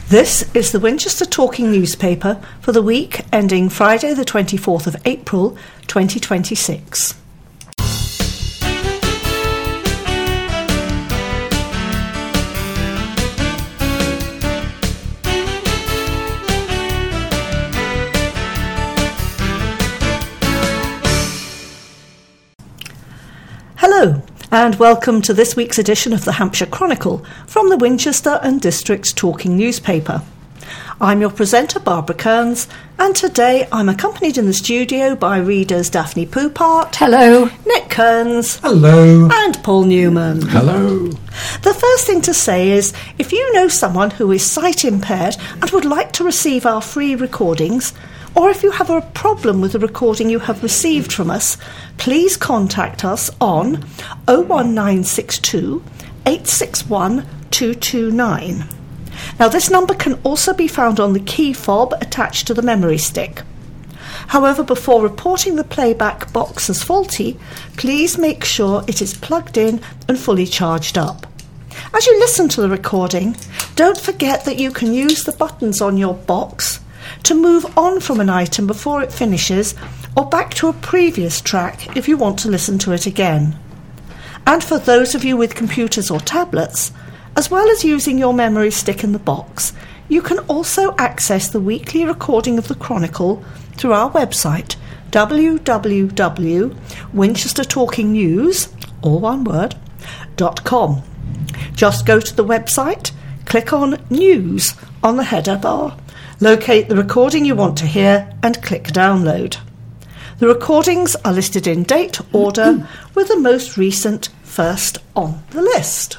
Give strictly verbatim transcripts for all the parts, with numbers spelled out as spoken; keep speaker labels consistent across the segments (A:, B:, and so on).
A: This is the Winchester Talking newspaper for the week ending Friday the twenty-fourth of April twenty twenty-six. Hello, and welcome to this week's edition of the Hampshire Chronicle from the Winchester and District Talking newspaper. I'm your presenter, Barbara Kearns, and today I'm accompanied in the studio by readers Daphne Poupart.
B: Hello.
A: Nick Kearns.
C: Hello.
A: And Paul Newman.
C: Hello.
A: The first thing to say is, if you know someone who is sight impaired and would like to receive our free recordings, or if you have a problem with the recording you have received from us, please contact us on oh one nine six two, eight six one, two two nine. Now, this number can also be found on the key fob attached to the memory stick. However, before reporting the playback box as faulty, please make sure it is plugged in and fully charged up. As you listen to the recording, don't forget that you can use the buttons on your box to move on from an item before it finishes, or back to a previous track if you want to listen to it again. And for those of you with computers or tablets, as well as using your memory stick in the box, you can also access the weekly recording of the Chronicle through our website, w w w dot winchester talking news, all one word, dot com. Just go to the website, click on News on the header bar, locate the recording you want to hear and click Download. The recordings are listed in date order with the most recent first on the list.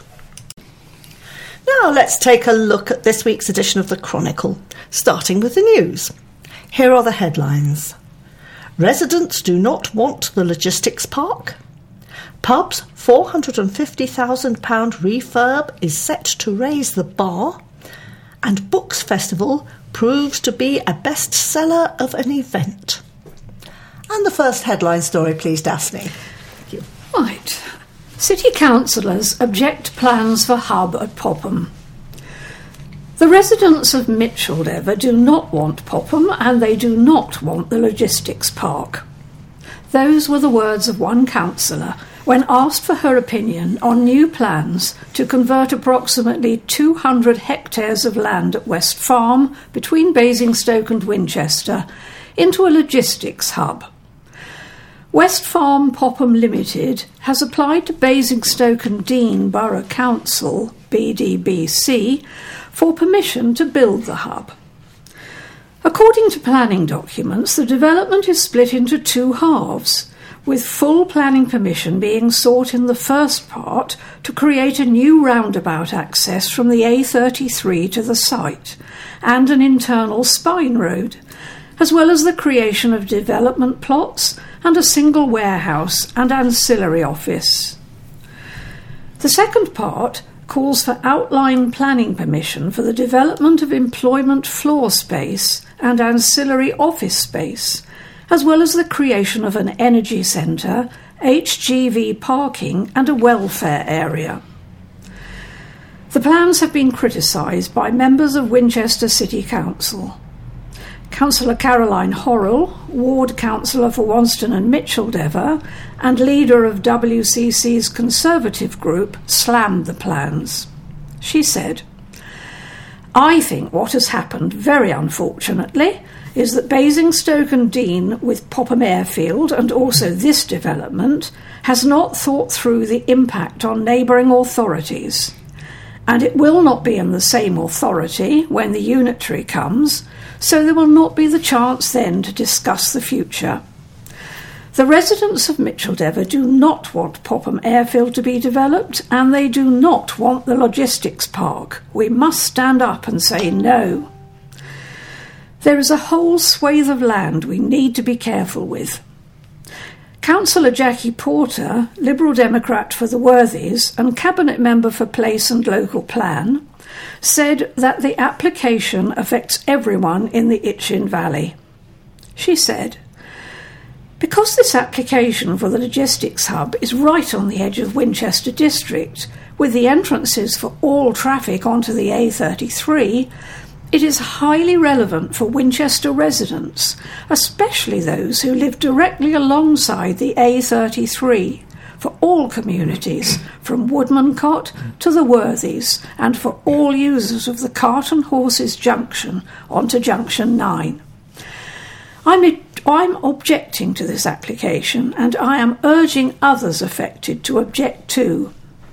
A: Now let's take a look at this week's edition of the Chronicle, starting with the news. Here are the headlines. Residents do not want the logistics park. Pub's four hundred fifty thousand pounds refurb is set to raise the bar. And Books Festival proves to be a bestseller of an event. And the first headline story, please, Daphne. Thank you.
B: Right. City councillors object plans for hub at Popham. The residents of Micheldever do not want Popham, and they do not want the logistics park. Those were the words of one councillor when asked for her opinion on new plans to convert approximately two hundred hectares of land at West Farm between Basingstoke and Winchester into a logistics hub. West Farm Popham Limited has applied to Basingstoke and Deane Borough Council, B D B C, for permission to build the hub. According to planning documents, the development is split into two halves, with full planning permission being sought in the first part to create a new roundabout access from the A thirty-three to the site and an internal spine road, as well as the creation of development plots and a single warehouse and ancillary office. The second part calls for outline planning permission for the development of employment floor space and ancillary office space, as well as the creation of an energy centre, H G V parking and a welfare area. The plans have been criticised by members of Winchester City Council. Councillor Caroline Horrell, Ward Councillor for Wonston and Micheldever, and leader of W C C's Conservative group, slammed the plans. She said, "I think what has happened, very unfortunately, is that Basingstoke and Deane, with Popham Airfield and also this development, has not thought through the impact on neighbouring authorities. And it will not be in the same authority when the unitary comes, so there will not be the chance then to discuss the future. The residents of Micheldever do not want Popham Airfield to be developed, and they do not want the logistics park. We must stand up and say no. There is a whole swathe of land we need to be careful with." Councillor Jackie Porter, Liberal Democrat for the Worthies and Cabinet Member for Place and Local Plan, said that the application affects everyone in the Itchen Valley. She said, "Because this application for the logistics hub is right on the edge of Winchester District, with the entrances for all traffic onto the A thirty-three, It is highly relevant for Winchester residents, especially those who live directly alongside the A thirty-three, for all communities, from Woodmancott to the Worthies, and for all users of the Cart and Horses Junction onto Junction nine. I'm, I'm objecting to this application, and I am urging others affected to object too.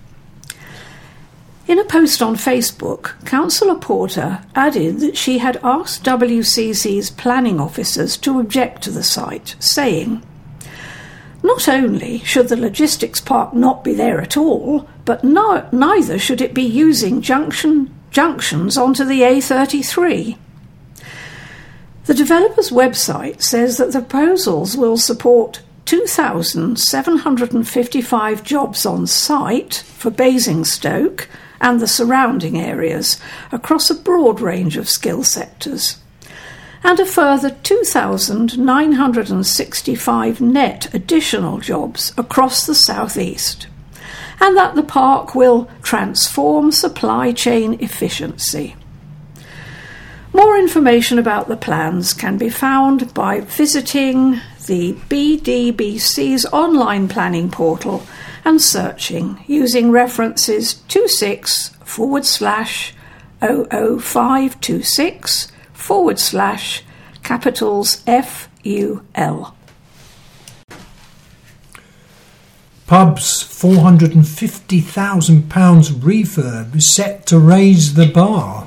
B: In a post on Facebook, Councillor Porter added that she had asked W C C's planning officers to object to the site, saying, "Not only should the logistics park not be there at all, but no, neither should it be using junction junctions onto the A thirty-three. The developer's website says that the proposals will support two thousand seven hundred fifty-five jobs on site for Basingstoke and the surrounding areas across a broad range of skill sectors, and a further two thousand nine hundred sixty-five net additional jobs across the southeast, and that the park will transform supply chain efficiency. More information about the plans can be found by visiting the B D B C's online planning portal and searching using references two six forward slash oh oh five two six forward slash capitals F U L.
C: Pub's four hundred fifty thousand pounds refurb is set to raise the bar.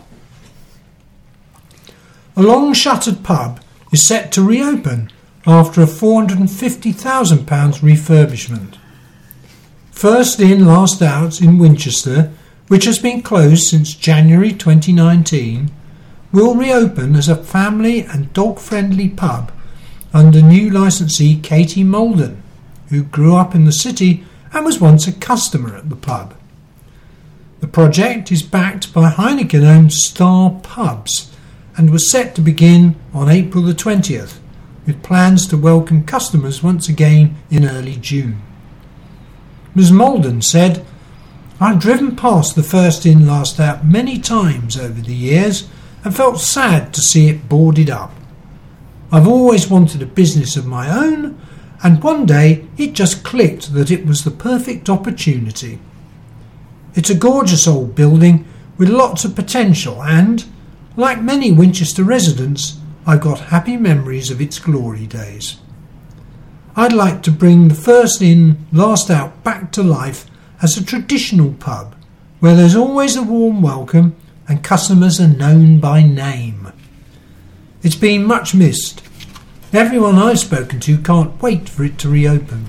C: A long-shuttered pub is set to reopen after a four hundred fifty thousand pounds refurbishment. First in, last out in Winchester, which has been closed since January twenty nineteen, will reopen as a family and dog-friendly pub under new licensee Katie Molden, who grew up in the city and was once a customer at the pub. The project is backed by Heineken-owned Star Pubs and was set to begin on April the twentieth, with plans to welcome customers once again in early June. Miz Molden said, "I've driven past the first in, last out many times over the years and felt sad to see it boarded up. I've always wanted a business of my own, and one day it just clicked that it was the perfect opportunity. It's a gorgeous old building with lots of potential and, like many Winchester residents, I've got happy memories of its glory days. I'd like to bring the first in, last out back to life as a traditional pub where there's always a warm welcome and customers are known by name. It's been much missed. Everyone I've spoken to can't wait for it to reopen."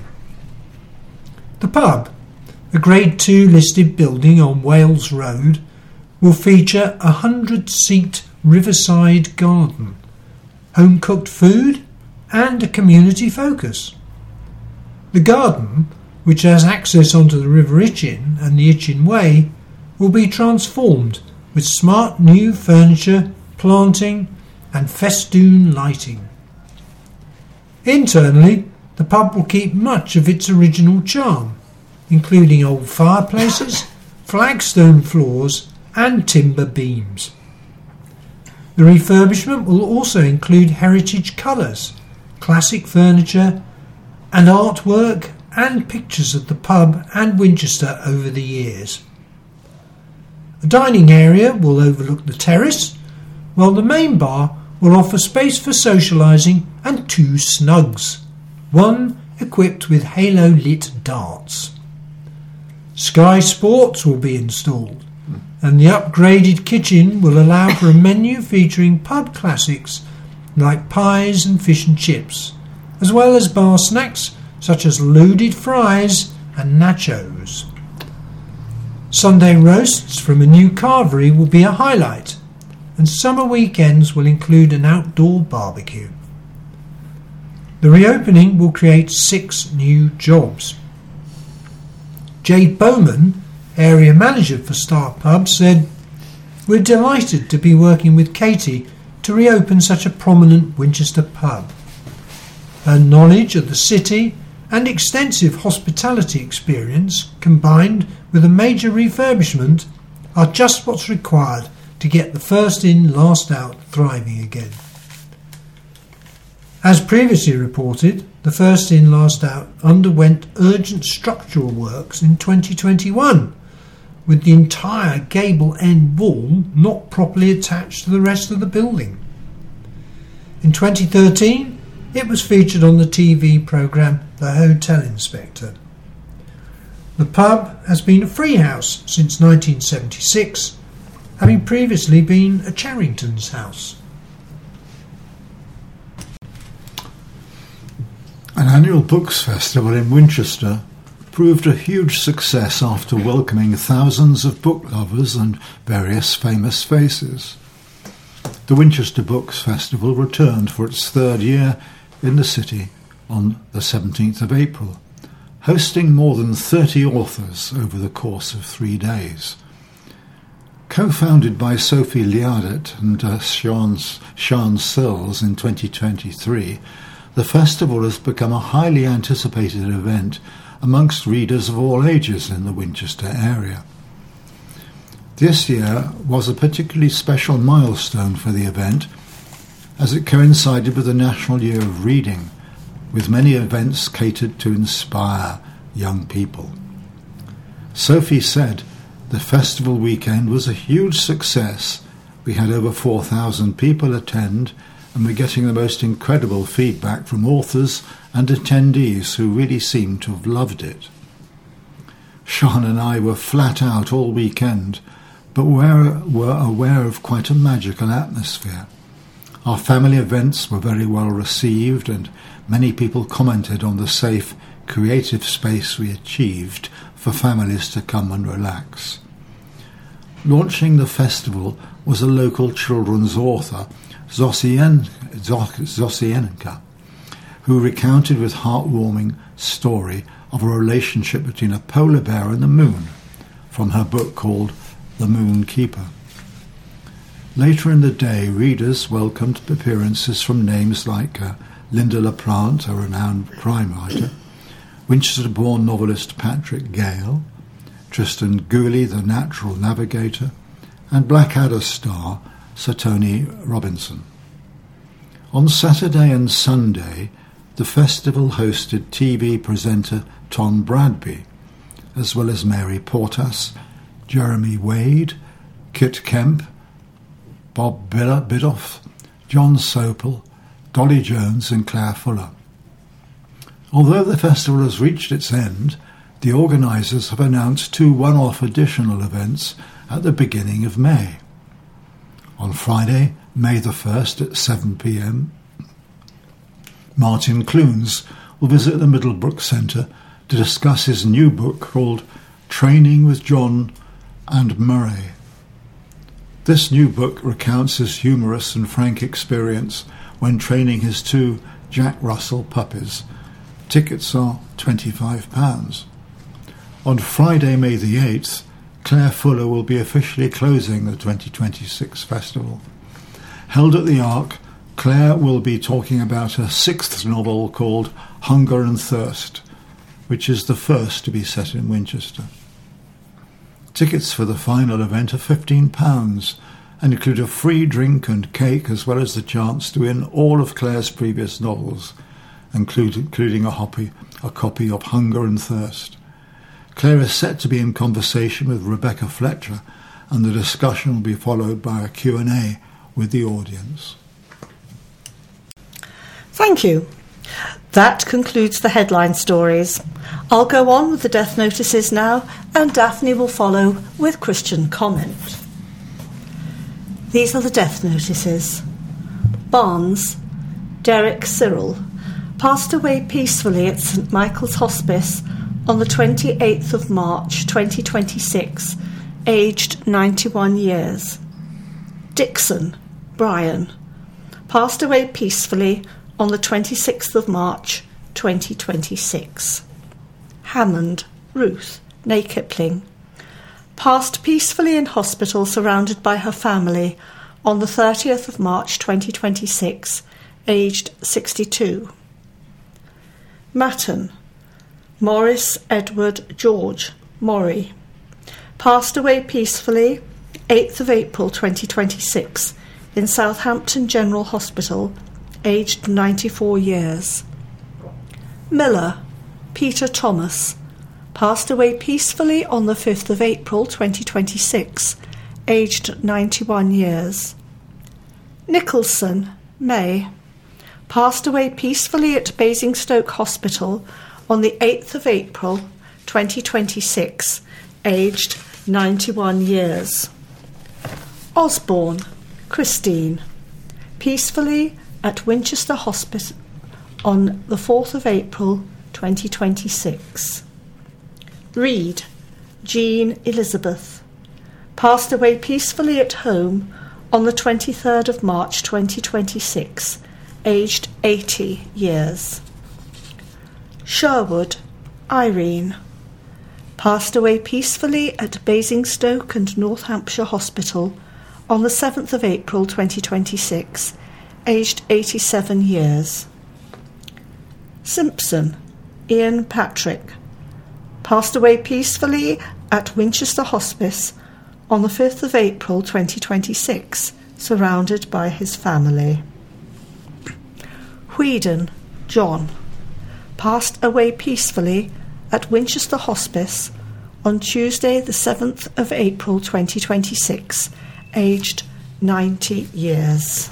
C: The pub, a Grade two listed building on Wales Road, will feature a hundred-seat riverside garden, home-cooked food and a community focus. The garden, which has access onto the River Itchen and the Itchen Way, will be transformed with smart new furniture, planting and festoon lighting. Internally, the pub will keep much of its original charm, including old fireplaces, flagstone floors and timber beams. The refurbishment will also include heritage colours, classic furniture and artwork and pictures of the pub and Winchester over the years. A dining area will overlook the terrace, while the main bar will offer space for socialising and two snugs, one equipped with halo-lit darts. Sky Sports will be installed, and the upgraded kitchen will allow for a menu featuring pub classics like pies and fish and chips, as well as bar snacks such as loaded fries and nachos. Sunday roasts from a new carvery will be a highlight, and summer weekends will include an outdoor barbecue. The reopening will create six new jobs. Jade Bowman, area manager for Star Pub, said, "We're delighted to be working with Katie to reopen such a prominent Winchester pub. Her knowledge of the city and extensive hospitality experience, combined with a major refurbishment, are just what's required to get the first in, last out thriving again. As previously reported, the first in, last out underwent urgent structural works in twenty twenty-one, with the entire gable end wall not properly attached to the rest of the building. In twenty thirteen, it was featured on the T V programme The Hotel Inspector. The pub has been a free house since nineteen seventy-six, having previously been a Charrington's house.
D: An annual books festival in Winchester proved a huge success after welcoming thousands of book lovers and various famous faces. The Winchester Books Festival returned for its third year in the city on the seventeenth of April, hosting more than thirty authors over the course of three days. Co-founded by Sophie Liardet and uh, Sian Searles in twenty twenty-three, the festival has become a highly anticipated event amongst readers of all ages in the Winchester area. This year was a particularly special milestone for the event, as it coincided with the National Year of Reading, with many events catered to inspire young people. Sophie said the festival weekend was a huge success. We had over four thousand people attend, and we're getting the most incredible feedback from authors and attendees who really seem to have loved it. Sean and I were flat out all weekend, but were, were aware of quite a magical atmosphere. Our family events were very well received, and many people commented on the safe, creative space we achieved for families to come and relax. Launching the festival was a local children's author, Zosien, Zosienka, who recounted with heartwarming story of a relationship between a polar bear and the moon from her book called The Moon Keeper. Later in the day, readers welcomed appearances from names like uh, Linda LaPlante, a renowned crime writer, Winchester-born novelist Patrick Gale, Tristan Gooley, the natural navigator, and Blackadder star Sir Tony Robinson. On Saturday and Sunday, the festival hosted T V presenter Tom Bradby, as well as Mary Portas, Jeremy Wade, Kit Kemp, Bob Bidoff, John Sopel, Dolly Jones and Claire Fuller. Although the festival has reached its end, the organisers have announced two one-off additional events at the beginning of May. On Friday, May the first at seven p m, Martin Clunes will visit the Middlebrook Centre to discuss his new book called Training with John and Murray. This new book recounts his humorous and frank experience when training his two Jack Russell puppies. Tickets are twenty-five pounds. On Friday, May the eighth, Claire Fuller will be officially closing the twenty twenty-six festival. Held at the Ark, Claire will be talking about her sixth novel called Hunger and Thirst, which is the first to be set in Winchester. Tickets for the final event are fifteen pounds and include a free drink and cake, as well as the chance to win all of Claire's previous novels, including a, hoppy, a copy of Hunger and Thirst. Claire is set to be in conversation with Rebecca Fletcher, and the discussion will be followed by a Q and A with the audience.
A: Thank you. That concludes the headline stories. I'll go on with the death notices now, and Daphne will follow with Christian comment. These are the death notices. Barnes, Derek Cyril, passed away peacefully at St Michael's Hospice on the twenty-eighth of March twenty twenty-six, aged ninety-one years. Dixon, Brian, passed away peacefully on the twenty-sixth of March twenty twenty-six. Hammond, Ruth, née Kipling, passed peacefully in hospital surrounded by her family on the thirtieth of March twenty twenty-six, aged sixty-two. Matton, Morris Edward George, Maury, passed away peacefully eighth of April twenty twenty-six, in Southampton General Hospital, aged ninety-four years. Miller, Peter Thomas, passed away peacefully on the fifth of April twenty twenty-six, aged ninety-one years. Nicholson, May, passed away peacefully at Basingstoke Hospital on the eighth of April twenty twenty-six, aged ninety-one years. Osborne, Christine, peacefully at Winchester Hospital on the fourth of April twenty twenty-six. Reed, Jean Elizabeth, passed away peacefully at home on the twenty-third of March twenty twenty-six, aged eighty years. Sherwood, Irene, passed away peacefully at Basingstoke and North Hampshire Hospital on the seventh of April twenty twenty-six, aged eighty-seven years. Simpson, Ian Patrick, passed away peacefully at Winchester Hospice on the fifth of April twenty twenty-six, surrounded by his family. Whedon, John, passed away peacefully at Winchester Hospice on Tuesday the seventh of April twenty twenty-six, aged ninety years.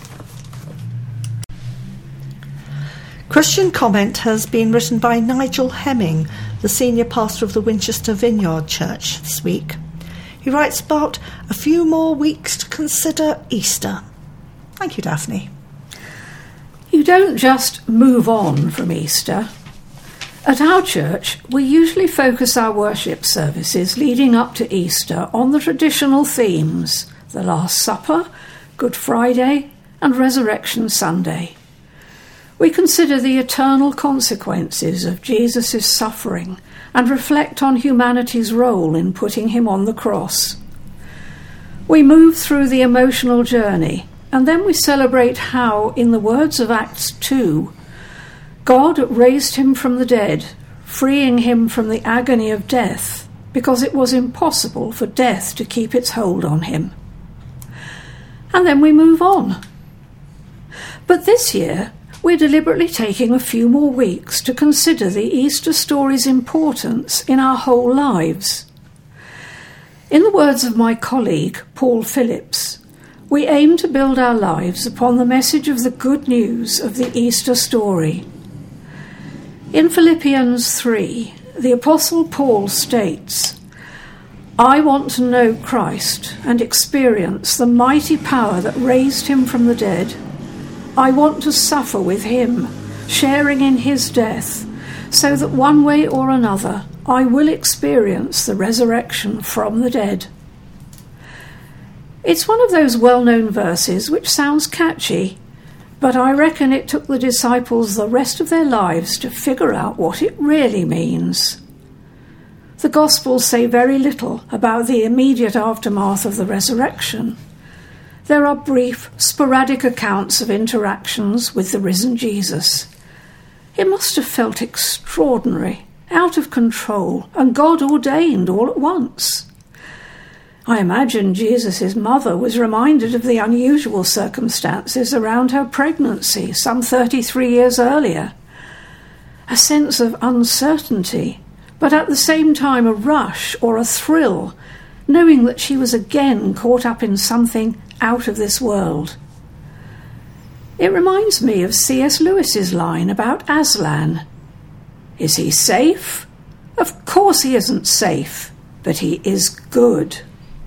A: Christian comment has been written by Nigel Hemming, the senior pastor of the Winchester Vineyard Church, this week. He writes about a few more weeks to consider Easter. Thank you, Daphne.
B: You don't just move on from Easter. At our church, we usually focus our worship services leading up to Easter on the traditional themes: the Last Supper, Good Friday, and Resurrection Sunday. We consider the eternal consequences of Jesus' suffering and reflect on humanity's role in putting him on the cross. We move through the emotional journey, and then we celebrate how, in the words of Acts two, God raised him from the dead, freeing him from the agony of death, because it was impossible for death to keep its hold on him. And then we move on. But this year, we're deliberately taking a few more weeks to consider the Easter story's importance in our whole lives. In the words of my colleague, Paul Phillips, we aim to build our lives upon the message of the good news of the Easter story. In Philippians three, the Apostle Paul states, "I want to know Christ and experience the mighty power that raised him from the dead. I want to suffer with him, sharing in his death, so that one way or another I will experience the resurrection from the dead." It's one of those well-known verses which sounds catchy, but I reckon it took the disciples the rest of their lives to figure out what it really means. The Gospels say very little about the immediate aftermath of the resurrection. There are brief, sporadic accounts of interactions with the risen Jesus. It must have felt extraordinary, out of control, and God-ordained all at once. I imagine Jesus' mother was reminded of the unusual circumstances around her pregnancy some thirty-three years earlier. A sense of uncertainty, but at the same time a rush or a thrill, knowing that she was again caught up in something out of this world. It reminds me of C S Lewis's line about Aslan. Is he safe? Of course he isn't safe, but he is good.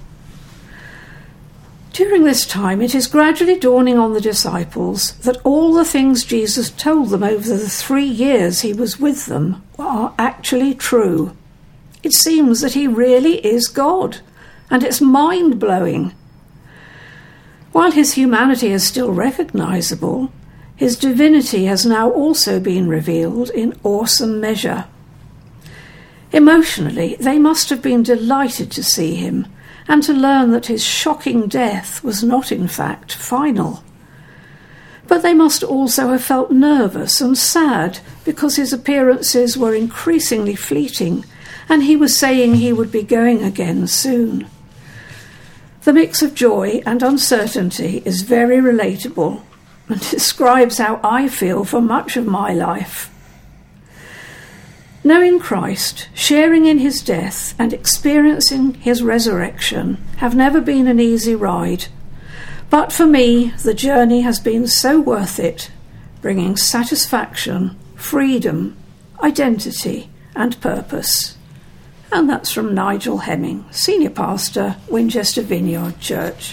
B: During this time, it is gradually dawning on the disciples that all the things Jesus told them over the three years he was with them are actually true. It seems that he really is God, and it's mind-blowing. While his humanity is still recognisable, his divinity has now also been revealed in awesome measure. Emotionally, they must have been delighted to see him and to learn that his shocking death was not in fact final. But they must also have felt nervous and sad because his appearances were increasingly fleeting and he was saying he would be going again soon. The mix of joy and uncertainty is very relatable and describes how I feel for much of my life. Knowing Christ, sharing in his death and experiencing his resurrection have never been an easy ride. But for me, the journey has been so worth it, bringing satisfaction, freedom, identity and purpose. And that's from Nigel Hemming, Senior Pastor, Winchester Vineyard Church.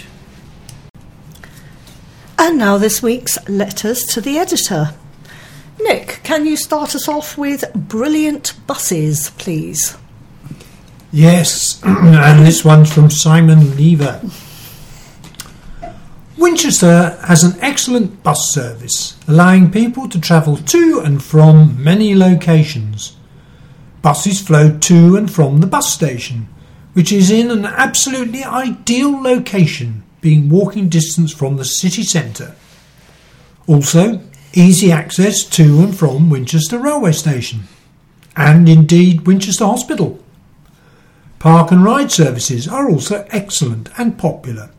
A: And now this week's letters to the editor. Nick, can you start us off with brilliant buses, please?
C: Yes, and this one's from Simon Lever. Winchester has an excellent bus service, allowing people to travel to and from many locations. Buses flow to and from the bus station, which is in an absolutely ideal location, being walking distance from the city centre. Also, easy access to and from Winchester railway station, and indeed Winchester Hospital. Park and ride services are also excellent and popular.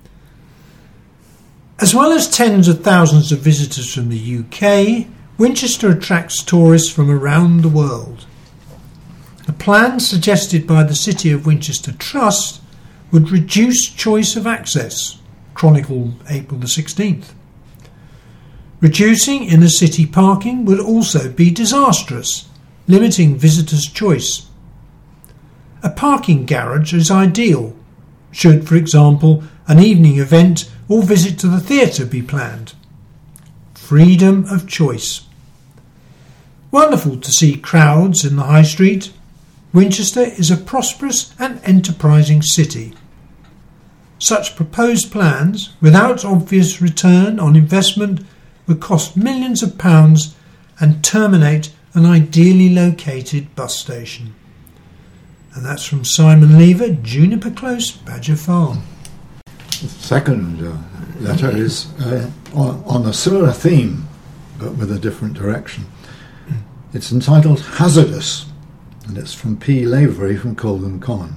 C: As well as tens of thousands of visitors from the U K, Winchester attracts tourists from around the world. The plan suggested by the City of Winchester Trust would reduce choice of access, chronicled April the sixteenth. Reducing inner city parking would also be disastrous, limiting visitors' choice. A parking garage is ideal, should, for example, an evening event or visit to the theatre be planned. Freedom of choice. Wonderful to see crowds in the high street. Winchester is a prosperous and enterprising city. Such proposed plans, without obvious return on investment, would cost millions of pounds and terminate an ideally located bus station. And that's from Simon Lever, Juniper Close, Badger Farm.
D: The second uh, letter is uh, on, on a similar theme, but with a different direction. It's entitled Hazardous, and it's from P. Lavery from Colden Common.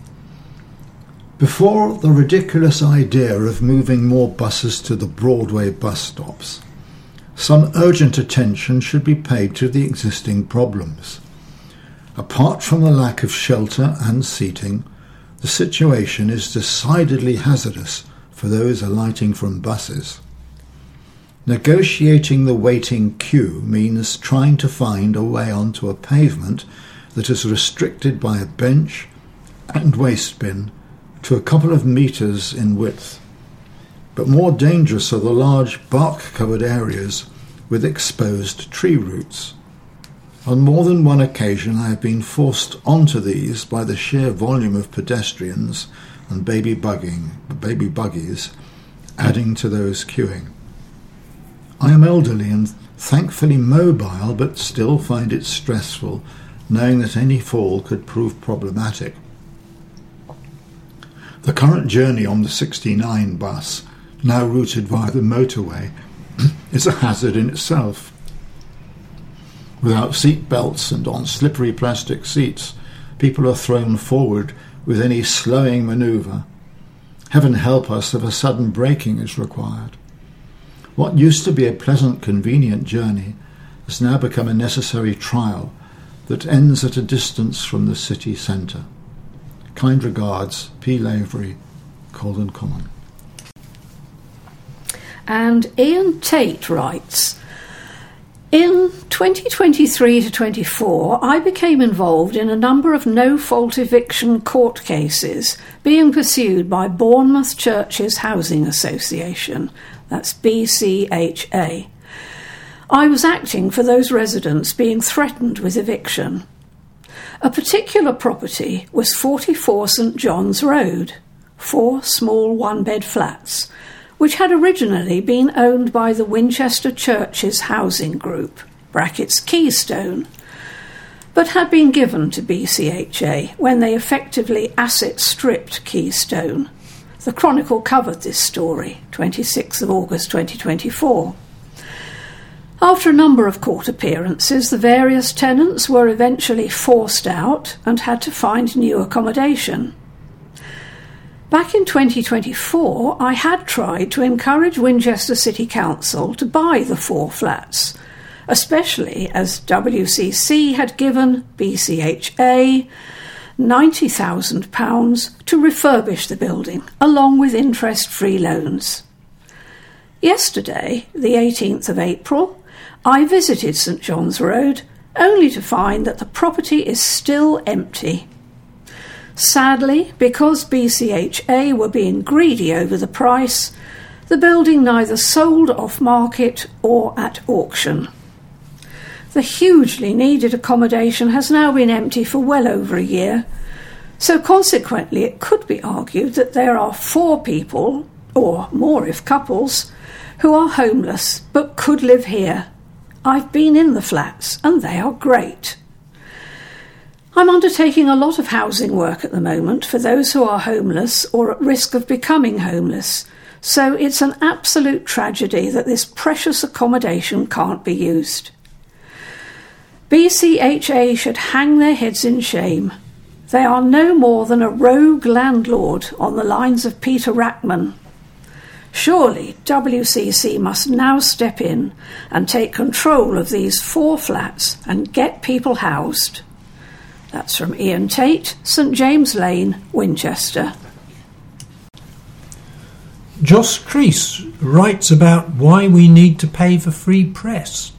D: Before the ridiculous idea of moving more buses to the Broadway bus stops, some urgent attention should be paid to the existing problems. Apart from the lack of shelter and seating, the situation is decidedly hazardous for those alighting from buses. Negotiating the waiting queue means trying to find a way onto a pavement that is restricted by a bench and waste bin to a couple of metres in width. But more dangerous are the large bark-covered areas with exposed tree roots. On more than one occasion I have been forced onto these by the sheer volume of pedestrians and baby bugging, baby buggies adding to those queuing. I am elderly and thankfully mobile, but still find it stressful knowing that any fall could prove problematic. The current journey on the sixty-nine bus, now routed via the motorway, is a hazard in itself. Without seat belts and on slippery plastic seats, people are thrown forward with any slowing manoeuvre. Heaven help us if a sudden braking is required. What used to be a pleasant, convenient journey has now become a necessary trial that ends at a distance from the city centre. Kind regards, P. Lavery, Colden Common.
B: And Ian Tate writes, in twenty twenty-three to twenty-four, I became involved in a number of no-fault eviction court cases being pursued by Bournemouth Churches Housing Association, that's B C H A. I was acting for those residents being threatened with eviction. A particular property was forty-four St John's Road, four small one-bed flats, which had originally been owned by the Winchester Churches Housing Group, brackets Keystone, but had been given to B C H A when they effectively asset-stripped Keystone. The Chronicle covered this story, twenty-sixth of August twenty twenty-four. After a number of court appearances, the various tenants were eventually forced out and had to find new accommodation. Back in twenty twenty-four, I had tried to encourage Winchester City Council to buy the four flats, especially as W C C had given B C H A ninety thousand pounds to refurbish the building, along with interest-free loans. Yesterday, the eighteenth of April, I visited St John's Road, only to find that the property is still empty. Sadly, because B C H A were being greedy over the price, the building neither sold off-market or at auction. The hugely needed accommodation has now been empty for well over a year, so consequently it could be argued that there are four people, or more if couples, who are homeless but could live here. I've been in the flats and they are great. I'm undertaking a lot of housing work at the moment for those who are homeless or at risk of becoming homeless, so it's an absolute tragedy that this precious accommodation can't be used. B C H A should hang their heads in shame. They are no more than a rogue landlord on the lines of Peter Rackman. Surely W C C must now step in and take control of these four flats and get people housed. That's from Ian Tate, St James Lane, Winchester.
C: Jos Crease writes about why we need to pay for free press.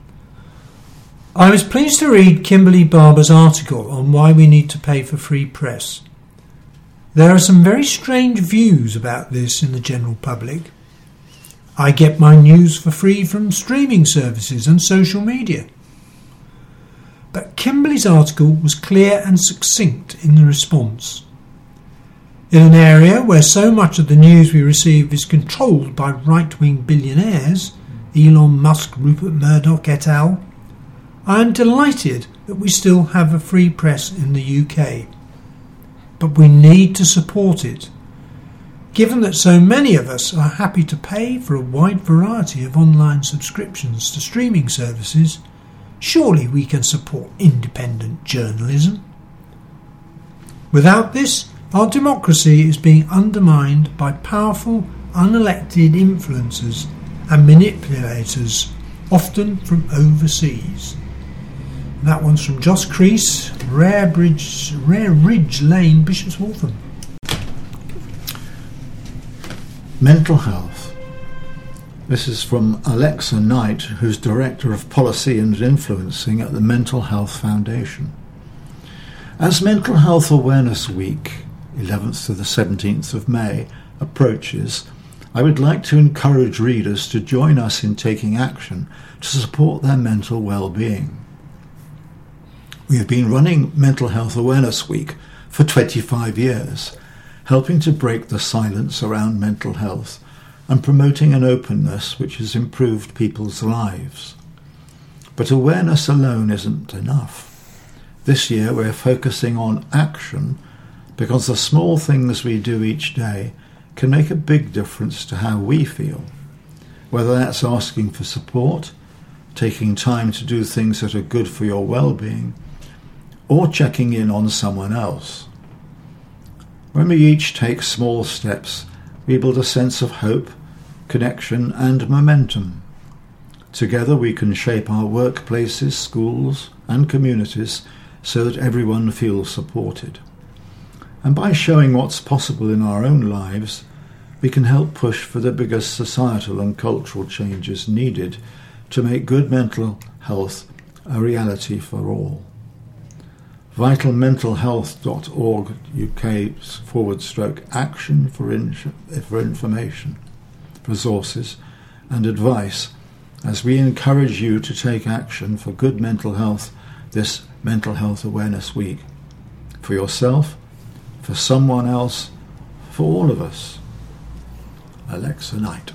C: I was pleased to read Kimberly Barber's article on why we need to pay for free press. There are some very strange views about this in the general public. I get my news for free from streaming services and social media. But Kimberly's article was clear and succinct in the response. In an area where so much of the news we receive is controlled by right-wing billionaires, Elon Musk, Rupert Murdoch et al., I am delighted that we still have a free press in the U K. But we need to support it. Given that so many of us are happy to pay for a wide variety of online subscriptions to streaming services, surely we can support independent journalism. Without this, our democracy is being undermined by powerful, unelected influencers and manipulators, often from overseas. And that one's from Jos Crease, Rare, Bridge, Rare Ridge Lane, Bishop's Waltham.
D: Mental health. This is from Alexa Knight, who's Director of Policy and Influencing at the Mental Health Foundation. As Mental Health Awareness Week, eleventh to the seventeenth of May, approaches, I would like to encourage readers to join us in taking action to support their mental well-being. We have been running Mental Health Awareness Week for twenty-five years, helping to break the silence around mental health and promoting an openness which has improved people's lives. But awareness alone isn't enough. This year we're focusing on action because the small things we do each day can make a big difference to how we feel, whether that's asking for support, taking time to do things that are good for your well-being, or checking in on someone else. When we each take small steps, we build a sense of hope, connection and momentum. Together we can shape our workplaces, schools and communities so that everyone feels supported. And by showing what's possible in our own lives, we can help push for the biggest societal and cultural changes needed to make good mental health a reality for all. vital mental health dot org U K forward stroke action for, in, for information, resources and advice as we encourage you to take action for good mental health this Mental Health Awareness Week. For yourself, for someone else, for all of us. Alexa Knight.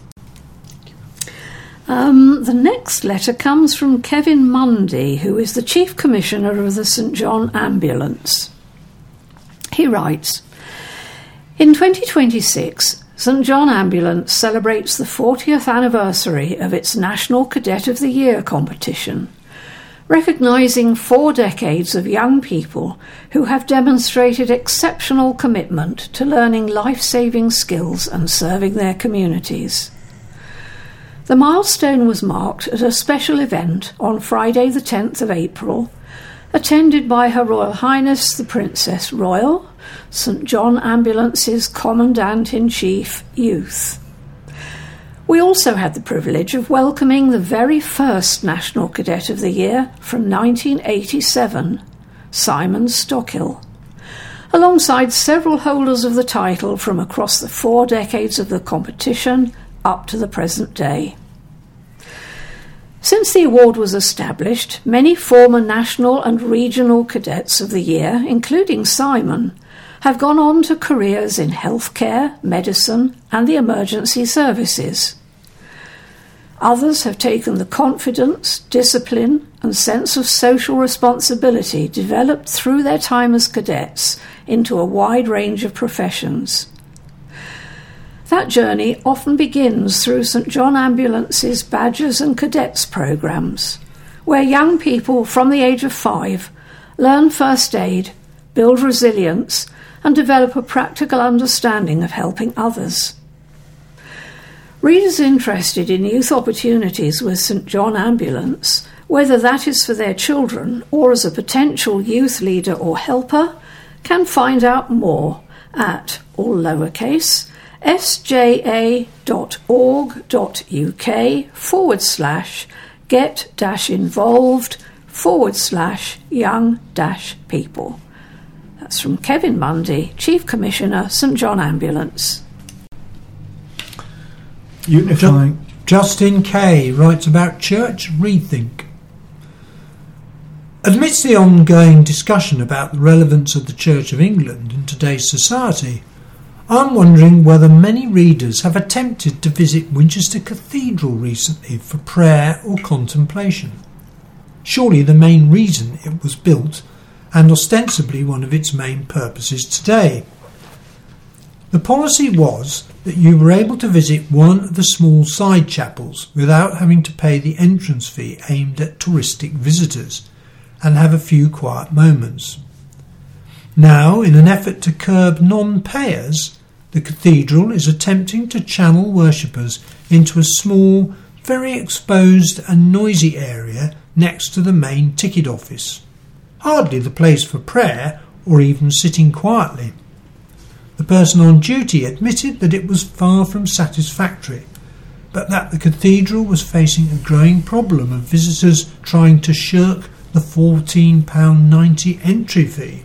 B: Um, the next letter comes from Kevin Mundy, who is the Chief Commissioner of the St John Ambulance. He writes, in twenty twenty-six, St John Ambulance celebrates the fortieth anniversary of its National Cadet of the Year competition, recognising four decades of young people who have demonstrated exceptional commitment to learning life-saving skills and serving their communities. The milestone was marked at a special event on Friday the tenth of April, attended by Her Royal Highness the Princess Royal, St John Ambulance's Commandant-in-Chief, Youth. We also had the privilege of welcoming the very first National Cadet of the Year from nineteen eighty-seven, Simon Stockill, alongside several holders of the title from across the four decades of the competition up to the present day. Since the award was established, many former national and regional cadets of the year, including Simon, have gone on to careers in healthcare, medicine, and the emergency services. Others have taken the confidence, discipline, and sense of social responsibility developed through their time as cadets into a wide range of professions. That journey often begins through St John Ambulance's Badgers and Cadets programmes, where young people from the age of five learn first aid, build resilience, and develop a practical understanding of helping others. Readers interested in youth opportunities with St John Ambulance, whether that is for their children or as a potential youth leader or helper, can find out more at, all lowercase, sja.org.uk forward slash get dash involved forward slash young dash people. That's from Kevin Mundy, Chief Commissioner, St John Ambulance.
D: Unifying.
C: Justin Kay writes about church rethink. Amidst the ongoing discussion about the relevance of the Church of England in today's society, I'm wondering whether many readers have attempted to visit Winchester Cathedral recently for prayer or contemplation. Surely the main reason it was built, and ostensibly one of its main purposes today. The policy was that you were able to visit one of the small side chapels without having to pay the entrance fee aimed at touristic visitors and have a few quiet moments. Now, in an effort to curb non-payers, the cathedral is attempting to channel worshippers into a small, very exposed and noisy area next to the main ticket office. Hardly the place for prayer or even sitting quietly. The person on duty admitted that it was far from satisfactory, but that the cathedral was facing a growing problem of visitors trying to shirk the fourteen pounds ninety entry fee.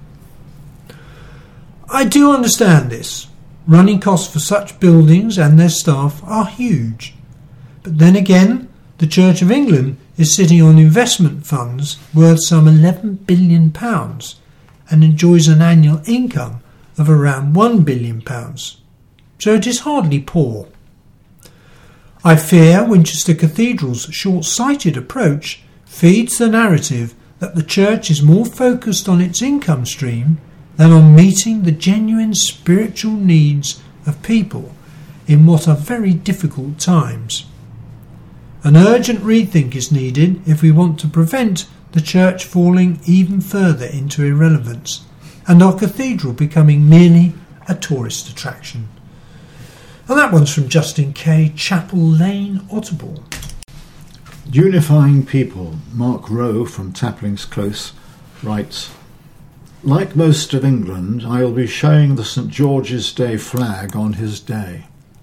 C: I do understand this. Running costs for such buildings and their staff are huge. But then again, the Church of England is sitting on investment funds worth some eleven billion pounds and enjoys an annual income of around one billion pounds, so it is hardly poor. I fear Winchester Cathedral's short-sighted approach feeds the narrative that the church is more focused on its income stream than on meeting the genuine spiritual needs of people in what are very difficult times. An urgent rethink is needed if we want to prevent the church falling even further into irrelevance and our cathedral becoming merely a tourist attraction. And that one's from Justin Kay, Chapel Lane, Otterbourne.
D: Unifying people. Mark Rowe from Taplings Close writes, like most of England, I will be showing the St George's Day flag on his day.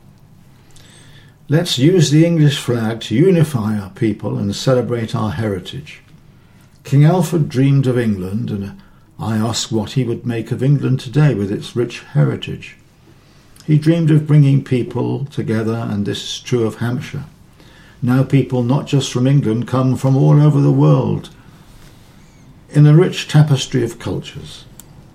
D: Let's use the English flag to unify our people and celebrate our heritage. King Alfred dreamed of England, and I ask what he would make of England today with its rich heritage. He dreamed of bringing people together, and this is true of Hampshire. Now people not just from England come from all over the world in a rich tapestry of cultures.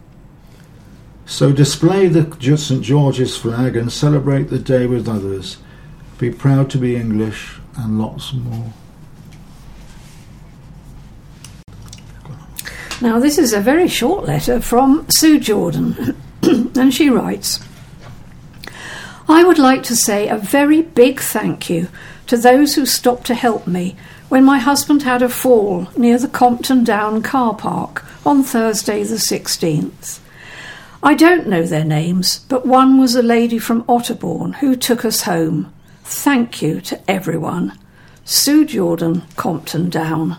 D: So display the St George's flag and celebrate the day with others. Be proud to be English, and lots more.
B: Now, this is a very short letter from Sue Jordan, and she writes, I would like to say a very big thank you to those who stopped to help me when my husband had a fall near the Compton Down car park on Thursday the sixteenth. I don't know their names, but one was a lady from Otterbourne who took us home. Thank you to everyone. Sue Jordan, Compton Down.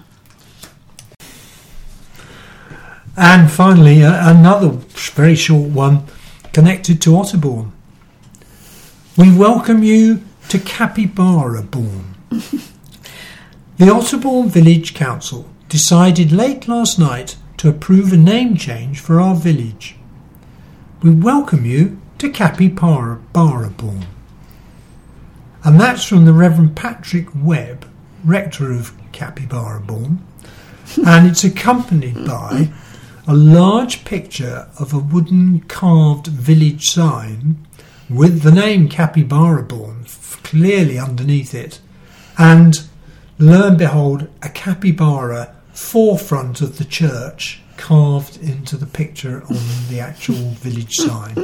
C: And finally, uh, another very short one connected to Otterbourne. We welcome you to Capybara Bourne. The Otterbourne Village Council decided late last night to approve a name change for our village. We welcome you to Capybara Bourne. And that's from the Reverend Patrick Webb, rector of Capybara Bourne, and it's accompanied by a large picture of a wooden carved village sign with the name Capybara Bourne clearly underneath it, and lo and behold, a capybara forefront of the church carved into the picture on the actual village sign.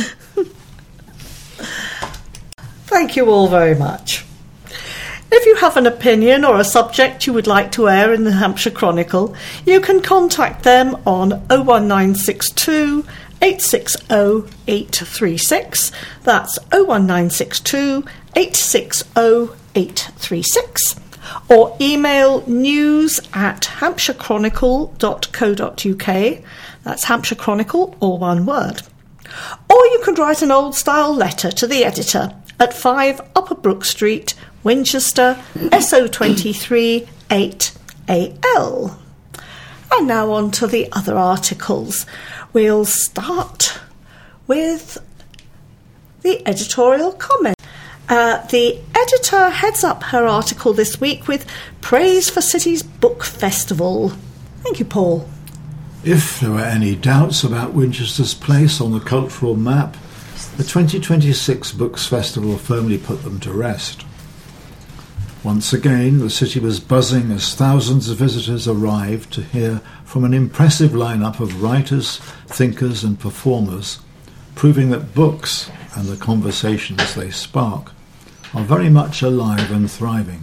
A: Thank you all very much. If you have an opinion or a subject you would like to air in the Hampshire Chronicle, you can contact them on oh one nine six two, eight six oh, eight three six. That's oh one nine six two, eight six oh, eight three six. Or email news at hampshire chronicle dot co dot uk. That's Hampshire Chronicle, all one word. Or you can write an old-style letter to the editor at five Upper Brook Street, Winchester, S O twenty-three eight A L. And now on to the other articles. We'll start with the editorial comment. Uh, the editor heads up her article this week with praise for City's Book Festival. Thank you, Paul.
D: If there were any doubts about Winchester's place on the cultural map, the twenty twenty-six Books Festival firmly put them to rest. Once again, the city was buzzing as thousands of visitors arrived to hear from an impressive lineup of writers, thinkers and performers, proving that books and the conversations they spark are very much alive and thriving.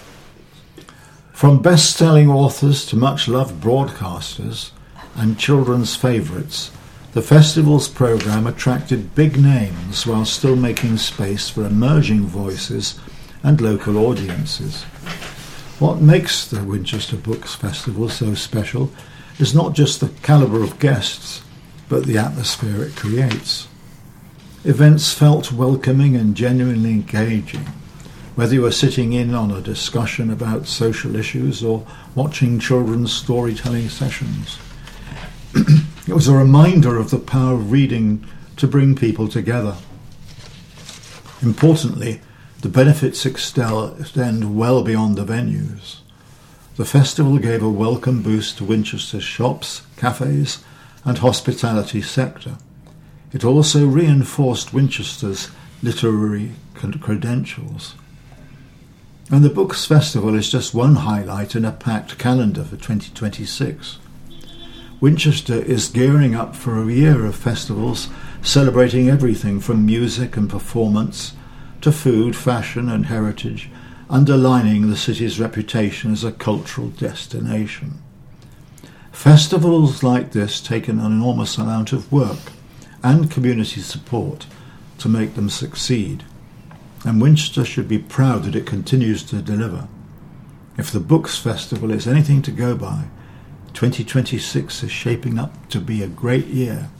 D: From best-selling authors to much-loved broadcasters and children's favourites, the festival's programme attracted big names while still making space for emerging voices and local audiences. What makes the Winchester Books Festival so special is not just the calibre of guests, but the atmosphere it creates. Events felt welcoming and genuinely engaging, whether you were sitting in on a discussion about social issues or watching children's storytelling sessions. It was a reminder of the power of reading to bring people together. Importantly, the benefits extend well beyond the venues. The festival gave a welcome boost to Winchester's shops, cafes and hospitality sector. It also reinforced Winchester's literary credentials. And the Books Festival is just one highlight in a packed calendar for twenty twenty-six. Winchester is gearing up for a year of festivals celebrating everything from music and performance to food, fashion and heritage, underlining the city's reputation as a cultural destination. Festivals like this take an enormous amount of work and community support to make them succeed, and Winchester should be proud that it continues to deliver. If the Books Festival is anything to go by, twenty twenty-six is shaping up to be a great year.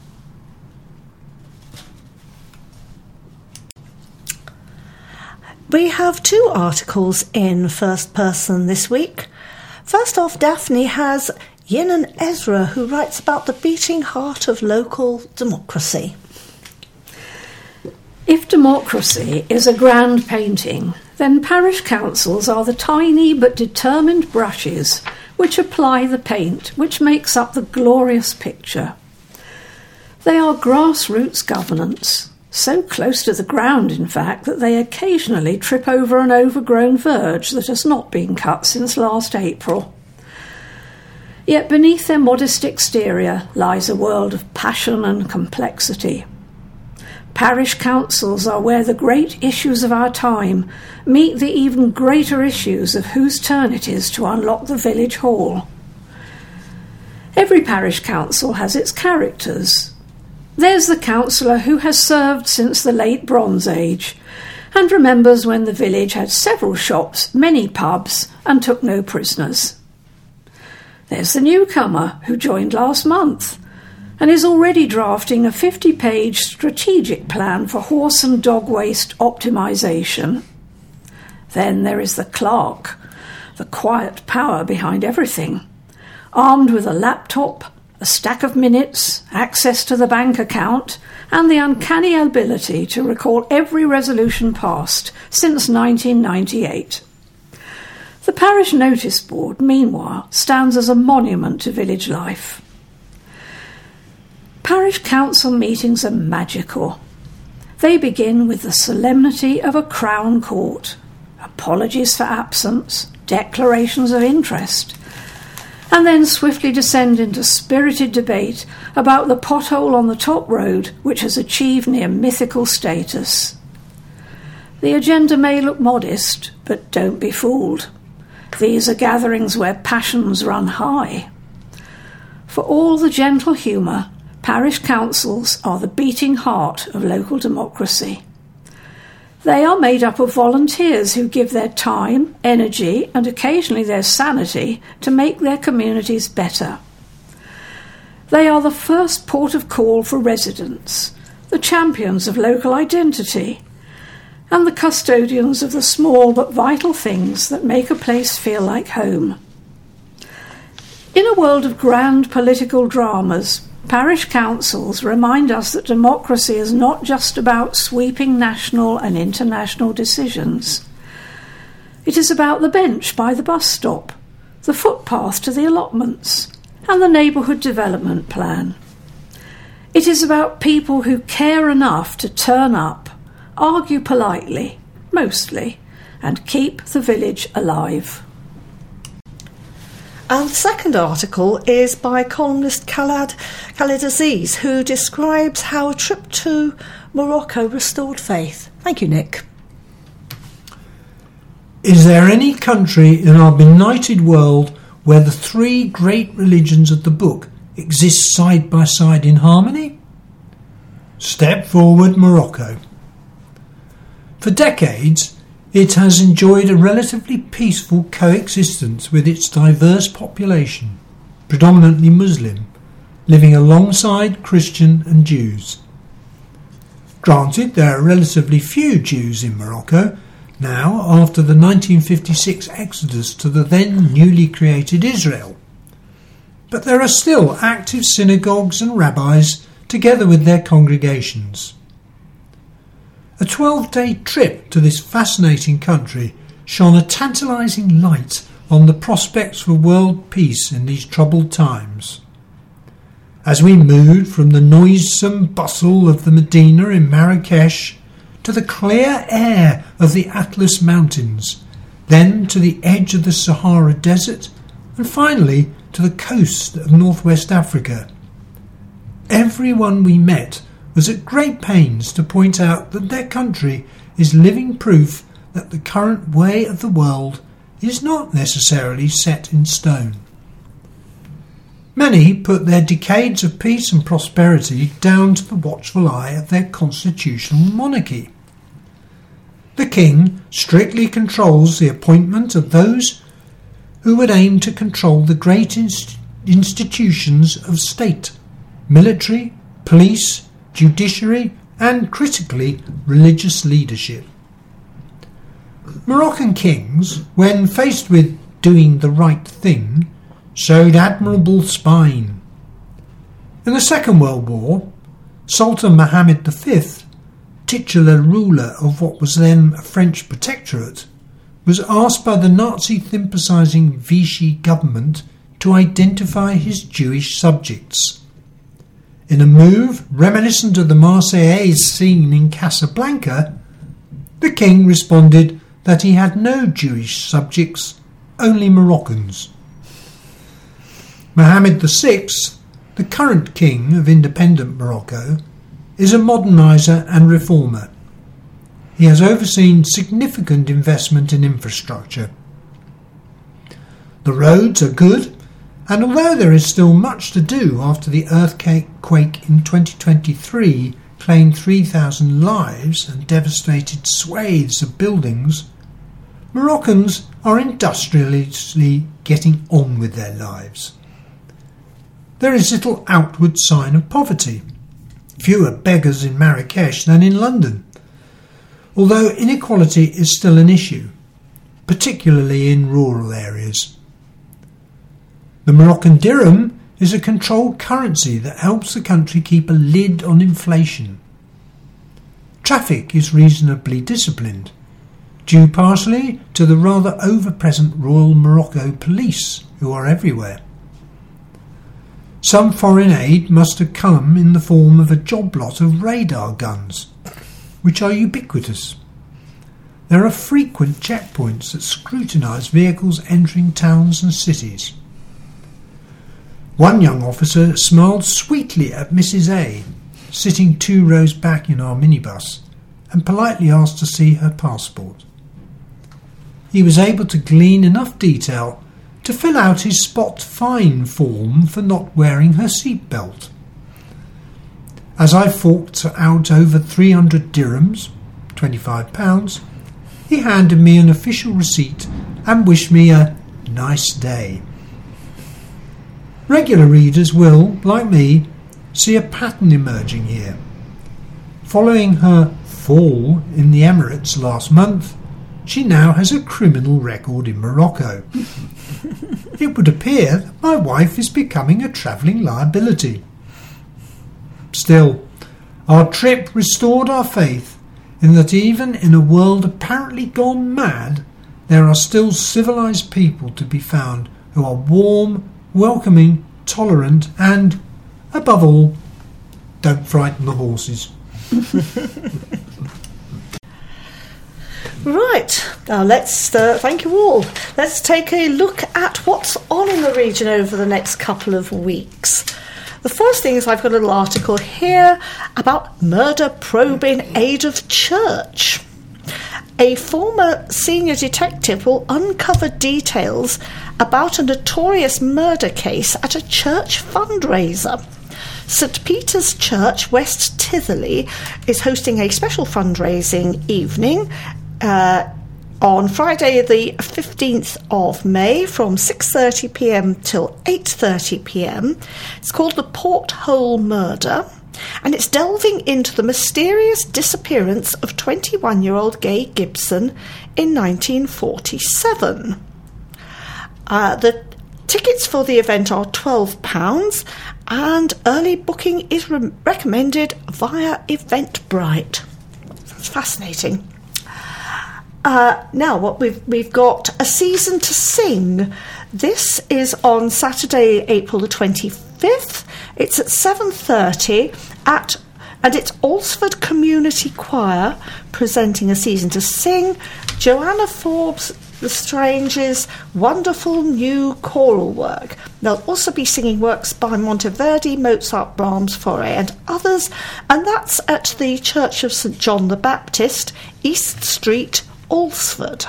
A: We have two articles in First Person this week. First off, Daphne has Yin and Ezra, who writes about the beating heart of local democracy.
B: If democracy is a grand painting, then parish councils are the tiny but determined brushes which apply the paint which makes up the glorious picture. They are grassroots governance, so close to the ground, in fact, that they occasionally trip over an overgrown verge that has not been cut since last April. Yet beneath their modest exterior lies a world of passion and complexity. Parish councils are where the great issues of our time meet the even greater issues of whose turn it is to unlock the village hall. Every parish council has its characters. There's the councillor who has served since the late Bronze Age and remembers when the village had several shops, many pubs, and took no prisoners. There's the newcomer who joined last month and is already drafting a fifty-page strategic plan for horse and dog waste optimisation. Then there is the clerk, the quiet power behind everything, armed with a laptop, a stack of minutes, access to the bank account, and the uncanny ability to recall every resolution passed since nineteen ninety-eight. The parish notice board, meanwhile, stands as a monument to village life. Parish council meetings are magical. They begin with the solemnity of a crown court, apologies for absence, declarations of interest, and then swiftly descend into spirited debate about the pothole on the top road which has achieved near mythical status. The agenda may look modest, but don't be fooled. These are gatherings where passions run high. For all the gentle humour, parish councils are the beating heart of local democracy. They are made up of volunteers who give their time, energy, and occasionally their sanity to make their communities better. They are the first port of call for residents, the champions of local identity, and the custodians of the small but vital things that make a place feel like home. In a world of grand political dramas, parish councils remind us that democracy is not just about sweeping national and international decisions. It is about the bench by the bus stop, the footpath to the allotments, and the neighbourhood development plan. It is about people who care enough to turn up, argue politely, mostly, and keep the village alive.
A: And the second article is by columnist Khaled, Khaled Aziz, who describes how a trip to Morocco restored faith. Thank you, Nick.
C: Is there any country in our benighted world where the three great religions of the book exist side by side in harmony? Step forward, Morocco. For decades, it has enjoyed a relatively peaceful coexistence with its diverse population, predominantly Muslim, living alongside Christian and Jews. Granted, there are relatively few Jews in Morocco now after the nineteen fifty-six exodus to the then newly created Israel, but there are still active synagogues and rabbis together with their congregations. A twelve-day trip to this fascinating country shone a tantalising light on the prospects for world peace in these troubled times. As we moved from the noisome bustle of the Medina in Marrakesh to the clear air of the Atlas Mountains, then to the edge of the Sahara Desert, and finally to the coast of northwest Africa, everyone we met was at great pains to point out that their country is living proof that the current way of the world is not necessarily set in stone. Many put their decades of peace and prosperity down to the watchful eye of their constitutional monarchy. The king strictly controls the appointment of those who would aim to control the great inst- institutions of state, military, police, judiciary, and, critically, religious leadership. Moroccan kings, when faced with doing the right thing, showed admirable spine. In the Second World War, Sultan Mohammed the Fifth, titular ruler of what was then a French protectorate, was asked by the Nazi-sympathising Vichy government to identify his Jewish subjects. In a move reminiscent of the Marseillaise scene in Casablanca, the king responded that he had no Jewish subjects, only Moroccans. Mohammed the Sixth, the current king of independent Morocco, is a moderniser and reformer. He has overseen significant investment in infrastructure. The roads are good, and although there is still much to do after the earthquake in twenty twenty-three claimed three thousand lives and devastated swathes of buildings, Moroccans are industriously getting on with their lives. There is little outward sign of poverty, fewer beggars in Marrakesh than in London, although inequality is still an issue, particularly in rural areas. The Moroccan dirham is a controlled currency that helps the country keep a lid on inflation. Traffic is reasonably disciplined, due partially to the rather over-present Royal Morocco Police, who are everywhere. Some foreign aid must have come in the form of a job lot of radar guns, which are ubiquitous. There are frequent checkpoints that scrutinise vehicles entering towns and cities. One young officer smiled sweetly at Missus A, sitting two rows back in our minibus, and politely asked to see her passport. He was able to glean enough detail to fill out his spot fine form for not wearing her seatbelt. As I forked out over three hundred dirhams, twenty-five pounds, he handed me an official receipt and wished me a nice day. Regular readers will, like me, see a pattern emerging here. Following her fall in the Emirates last month, she now has a criminal record in Morocco. It would appear that my wife is becoming a travelling liability. Still, our trip restored our faith in that even in a world apparently gone mad, there are still civilised people to be found who are warm, welcoming, tolerant and, above all, don't frighten the horses.
A: Right, now let's, uh, thank you all. Let's take a look at what's on in the region over the next couple of weeks. The first thing is I've got a little article here about murder probe in aid of church. A former senior detective will uncover details about a notorious murder case at a church fundraiser. St Peter's Church, West Titherley, is hosting a special fundraising evening uh, on Friday the fifteenth of May from six thirty p m till eight thirty p m. It's called the Porthole Murder, and it's delving into the mysterious disappearance of twenty-one-year-old Gay Gibson in nineteen forty-seven. Uh, the tickets for the event are twelve pounds, and early booking is re- recommended via Eventbrite. That's fascinating. Uh, now, what we've we've got a season to sing. This is on Saturday, April the twenty-fifth. It's at seven thirty at, and it's Alresford Community Choir presenting a season to sing. Joanna Forbes Lestrange's wonderful new choral work. They'll also be singing works by Monteverdi, Mozart, Brahms, Fauré and others, and that's at the Church of St John the Baptist, East Street, Alresford.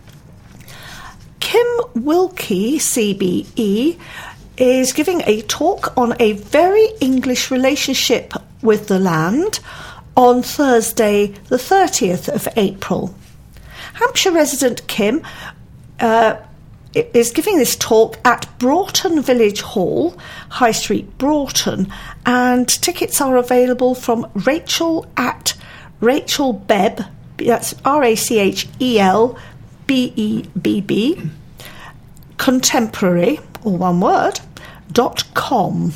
A: Kim Wilkie, C B E, is giving a talk on a very English relationship with the land on Thursday the thirtieth of April. Hampshire resident Kim uh, is giving this talk at Broughton Village Hall, High Street, Broughton, and tickets are available from Rachel at Rachel Bebb, that's R A C H E L B E B B, contemporary, all one word, dot com.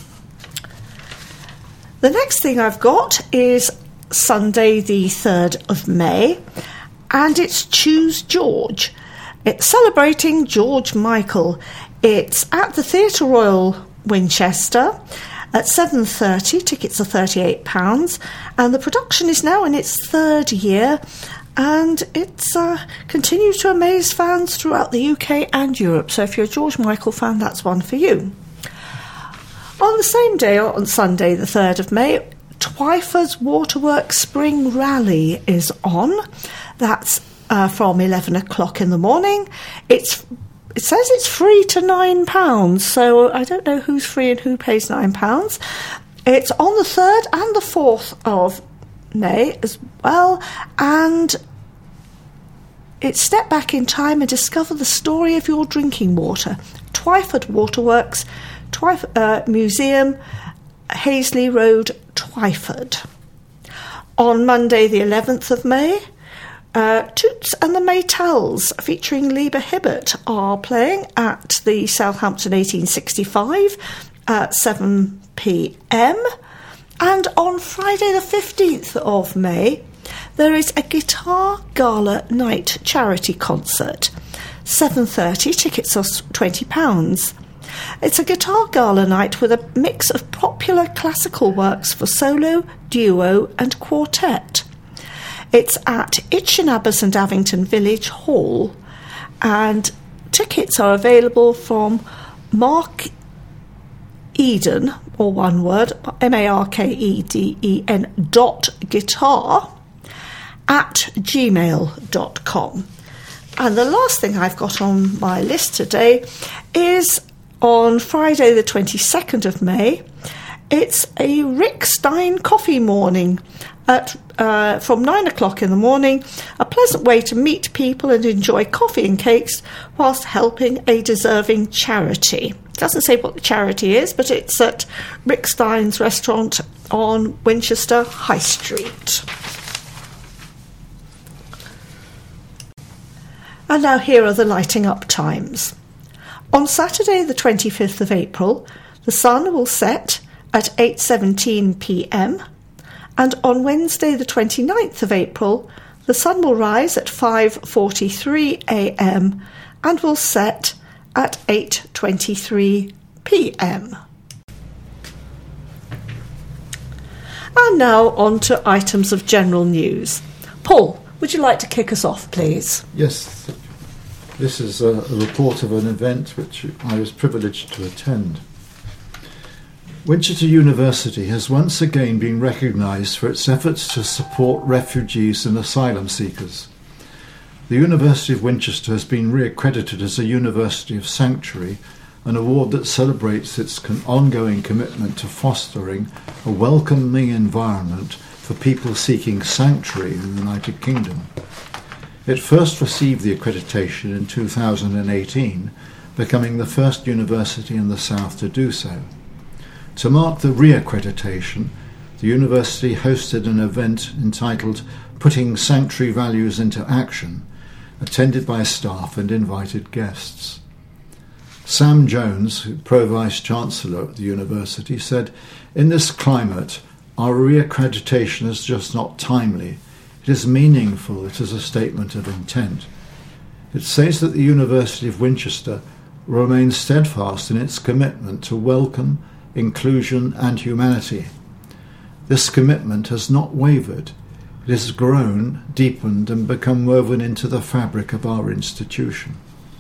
A: The next thing I've got is Sunday the third of May, and it's Choose George. It's celebrating George Michael. It's at the Theatre Royal, Winchester, at seven thirty. Tickets are thirty-eight pounds, and the production is now in its third year, and it uh, continues to amaze fans throughout the U K and Europe. So if you're a George Michael fan, that's one for you. On the same day, on Sunday the third of May, Twyford's Waterworks Spring Rally is on. That's uh, from eleven o'clock in the morning. It's It says it's free to nine pounds, so I don't know who's free and who pays nine pounds. It's on the third and the fourth of May as well, and it's step back in time and discover the story of your drinking water. Twyford Waterworks, Twyford uh, Museum, Hazley Road, Twyford. On Monday the eleventh of May, Uh, Toots and the Maytals, featuring Lieber Hibbert, are playing at the Southampton eighteen sixty-five at seven p m. And on Friday the fifteenth of May, there is a Guitar Gala Night charity concert. seven thirty, tickets are twenty pounds. It's a guitar gala night with a mix of popular classical works for solo, duo and quartet. It's at Itchen Abbas and Avington Village Hall, and tickets are available from Mark Eden, or one word, M A R K E D E N dot guitar at gmail dot com. And the last thing I've got on my list today is on Friday the twenty-second of May. It's a Rick Stein coffee morning at uh, from nine o'clock in the morning, a pleasant way to meet people and enjoy coffee and cakes whilst helping a deserving charity. It doesn't say what the charity is, but it's at Rick Stein's restaurant on Winchester High Street. And now here are the lighting up times. On Saturday the twenty-fifth of April, the sun will set at eight seventeen p m, and on Wednesday the twenty-ninth of April, the sun will rise at five forty-three a m and will set at eight twenty-three p m. And now on to items of general news. Paul, would you like to kick us off, please?
D: Yes, this is a, a report of an event which I was privileged to attend. Winchester University has once again been recognised for its efforts to support refugees and asylum seekers. The University of Winchester has been re-accredited as a University of Sanctuary, an award that celebrates its con- ongoing commitment to fostering a welcoming environment for people seeking sanctuary in the United Kingdom. It first received the accreditation in two thousand eighteen, becoming the first university in the South to do so. To mark the re-accreditation, the university hosted an event entitled Putting Sanctuary Values into Action, attended by staff and invited guests. Sam Jones, Pro-Vice Chancellor at the university, said, "In this climate, our re-accreditation is just not timely. It is meaningful. It is a statement of intent. It says that the University of Winchester remains steadfast in its commitment to welcome, inclusion and humanity. This commitment has not wavered. It has grown, deepened and become woven into the fabric of our institution."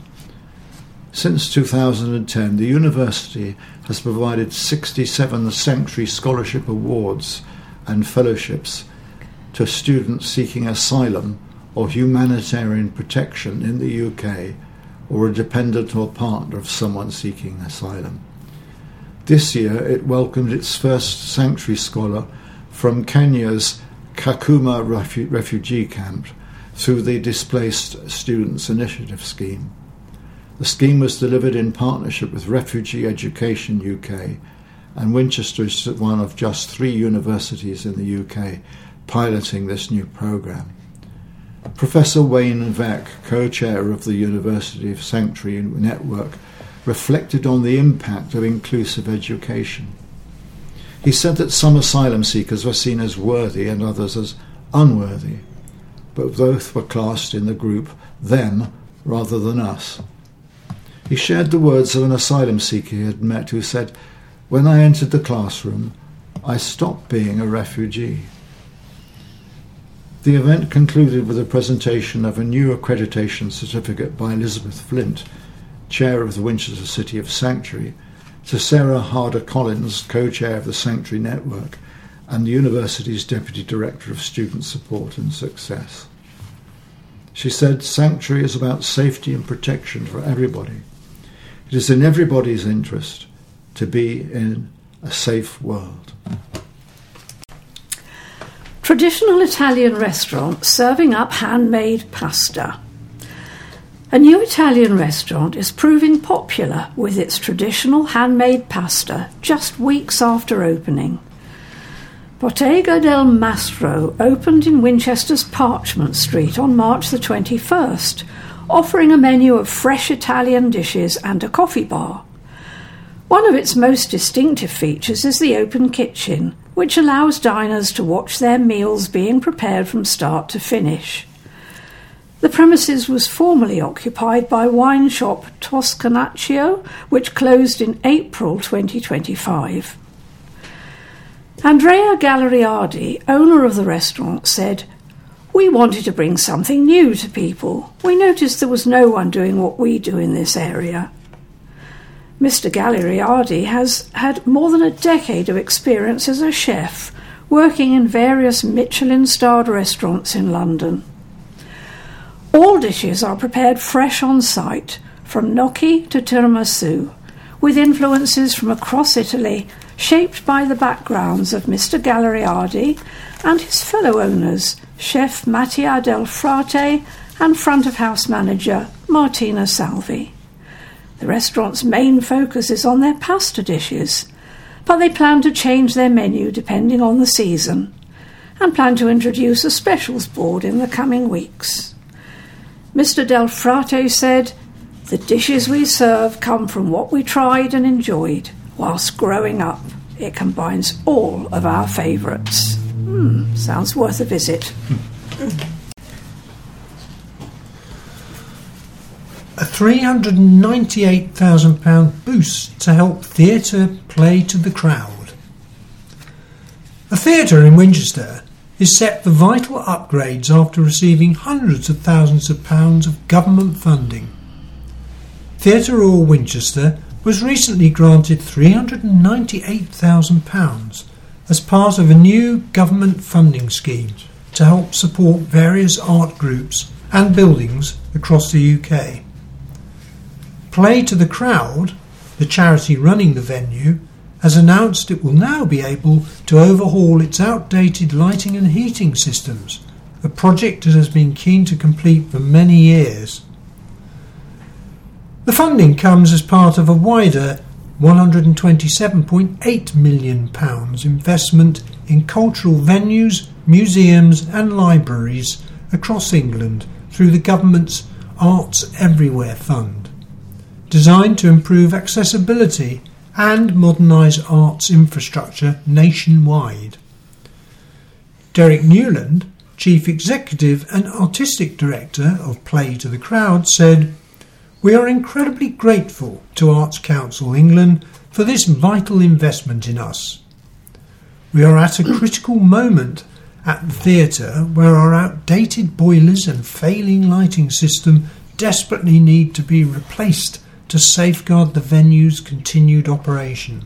D: Since two thousand ten, the university has provided sixty-seven Sanctuary Scholarship Awards and fellowships to students seeking asylum or humanitarian protection in the U K, or a dependent or partner of someone seeking asylum. This year it welcomed its first sanctuary scholar from Kenya's Kakuma refu- refugee camp through the Displaced Students Initiative scheme. The scheme was delivered in partnership with Refugee Education U K, and Winchester is one of just three universities in the U K piloting this new programme. Professor Wayne Veck, co-chair of the University of Sanctuary Network, reflected on the impact of inclusive education. He said that some asylum seekers were seen as worthy and others as unworthy, but both were classed in the group them rather than us. He shared the words of an asylum seeker he had met who said, "When I entered the classroom, I stopped being a refugee." The event concluded with a presentation of a new accreditation certificate by Elizabeth Flint, chair of the Winchester City of Sanctuary, to Sarah Harder Collins, co-chair of the Sanctuary Network, and the university's Deputy Director of Student Support and Success. She said, "Sanctuary is about safety and protection for everybody. It is in everybody's interest to be in a safe world."
B: Traditional Italian restaurant serving up handmade pasta. A new Italian restaurant is proving popular with its traditional handmade pasta just weeks after opening. Bottega del Mastro opened in Winchester's Parchment Street on March the twenty-first, offering a menu of fresh Italian dishes and a coffee bar. One of its most distinctive features is the open kitchen, which allows diners to watch their meals being prepared from start to finish. The premises was formerly occupied by wine shop Toscanaccio, which closed in April twenty twenty-five. Andrea Galleriardi, owner of the restaurant, said, "We wanted to bring something new to people. We noticed there was no one doing what we do in this area." Mister Galleriardi has had more than a decade of experience as a chef, working in various Michelin-starred restaurants in London. All dishes are prepared fresh on site, from gnocchi to tiramisu, with influences from across Italy, shaped by the backgrounds of Mister Galleriardi and his fellow owners, Chef Mattia Del Frate and front-of-house manager Martina Salvi. The restaurant's main focus is on their pasta dishes, but they plan to change their menu depending on the season and plan to introduce a specials board in the coming weeks. Mister Del Frate said, "The dishes we serve come from what we tried and enjoyed whilst growing up. It combines all of our favourites." Hmm, sounds worth a visit.
C: A three hundred ninety-eight thousand pounds boost to help theatre play to the crowd. A theatre in Winchester is set for vital upgrades after receiving hundreds of thousands of pounds of government funding. Theatre Royal Winchester was recently granted three hundred ninety-eight thousand pounds as part of a new government funding scheme to help support various art groups and buildings across the U K. Play to the Crowd, the charity running the venue, has announced it will now be able to overhaul its outdated lighting and heating systems, a project it has been keen to complete for many years. The funding comes as part of a wider one hundred twenty-seven point eight million pounds investment in cultural venues, museums and libraries across England through the government's Arts Everywhere Fund, designed to improve accessibility and modernise arts infrastructure nationwide. Derek Newland, Chief Executive and Artistic Director of Play to the Crowd, said, "We are incredibly grateful to Arts Council England for this vital investment in us. We are at a critical moment at the theatre where our outdated boilers and failing lighting system desperately need to be replaced to safeguard the venue's continued operation.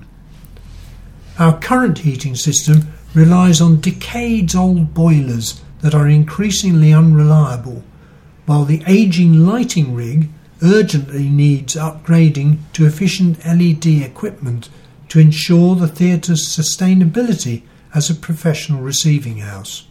C: Our current heating system relies on decades-old boilers that are increasingly unreliable, while the ageing lighting rig urgently needs upgrading to efficient L E D equipment to ensure the theatre's sustainability as a professional receiving house.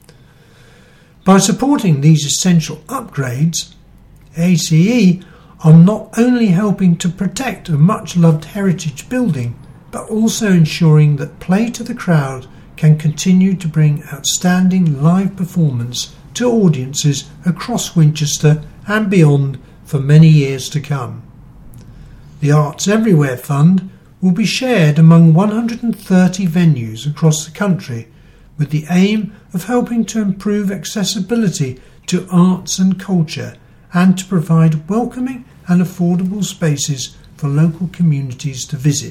C: By supporting these essential upgrades, A C E are not only helping to protect a much-loved heritage building, but also ensuring that Play to the Crowd can continue to bring outstanding live performance to audiences across Winchester and beyond for many years to come. The Arts Everywhere Fund will be shared among one hundred thirty venues across the country, with the aim of helping to improve accessibility to arts and culture and to provide welcoming and affordable spaces for local communities to visit.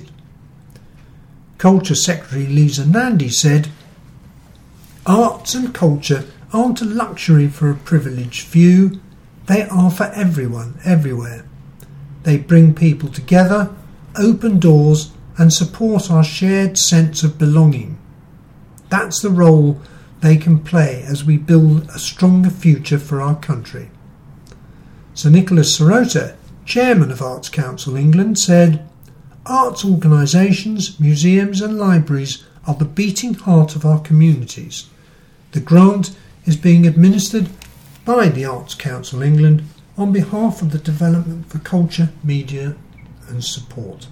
C: Culture Secretary Lisa Nandy said, "Arts and culture aren't a luxury for a privileged few, they are for everyone, everywhere. They bring people together, open doors and support our shared sense of belonging. That's the role they can play as we build a stronger future for our country. Sir Nicholas Sirota, Chairman of Arts Council England, said, "Arts organisations, museums and libraries are the beating heart of our communities. The grant is being administered by the Arts Council England on behalf of the Development for Culture, Media and Support."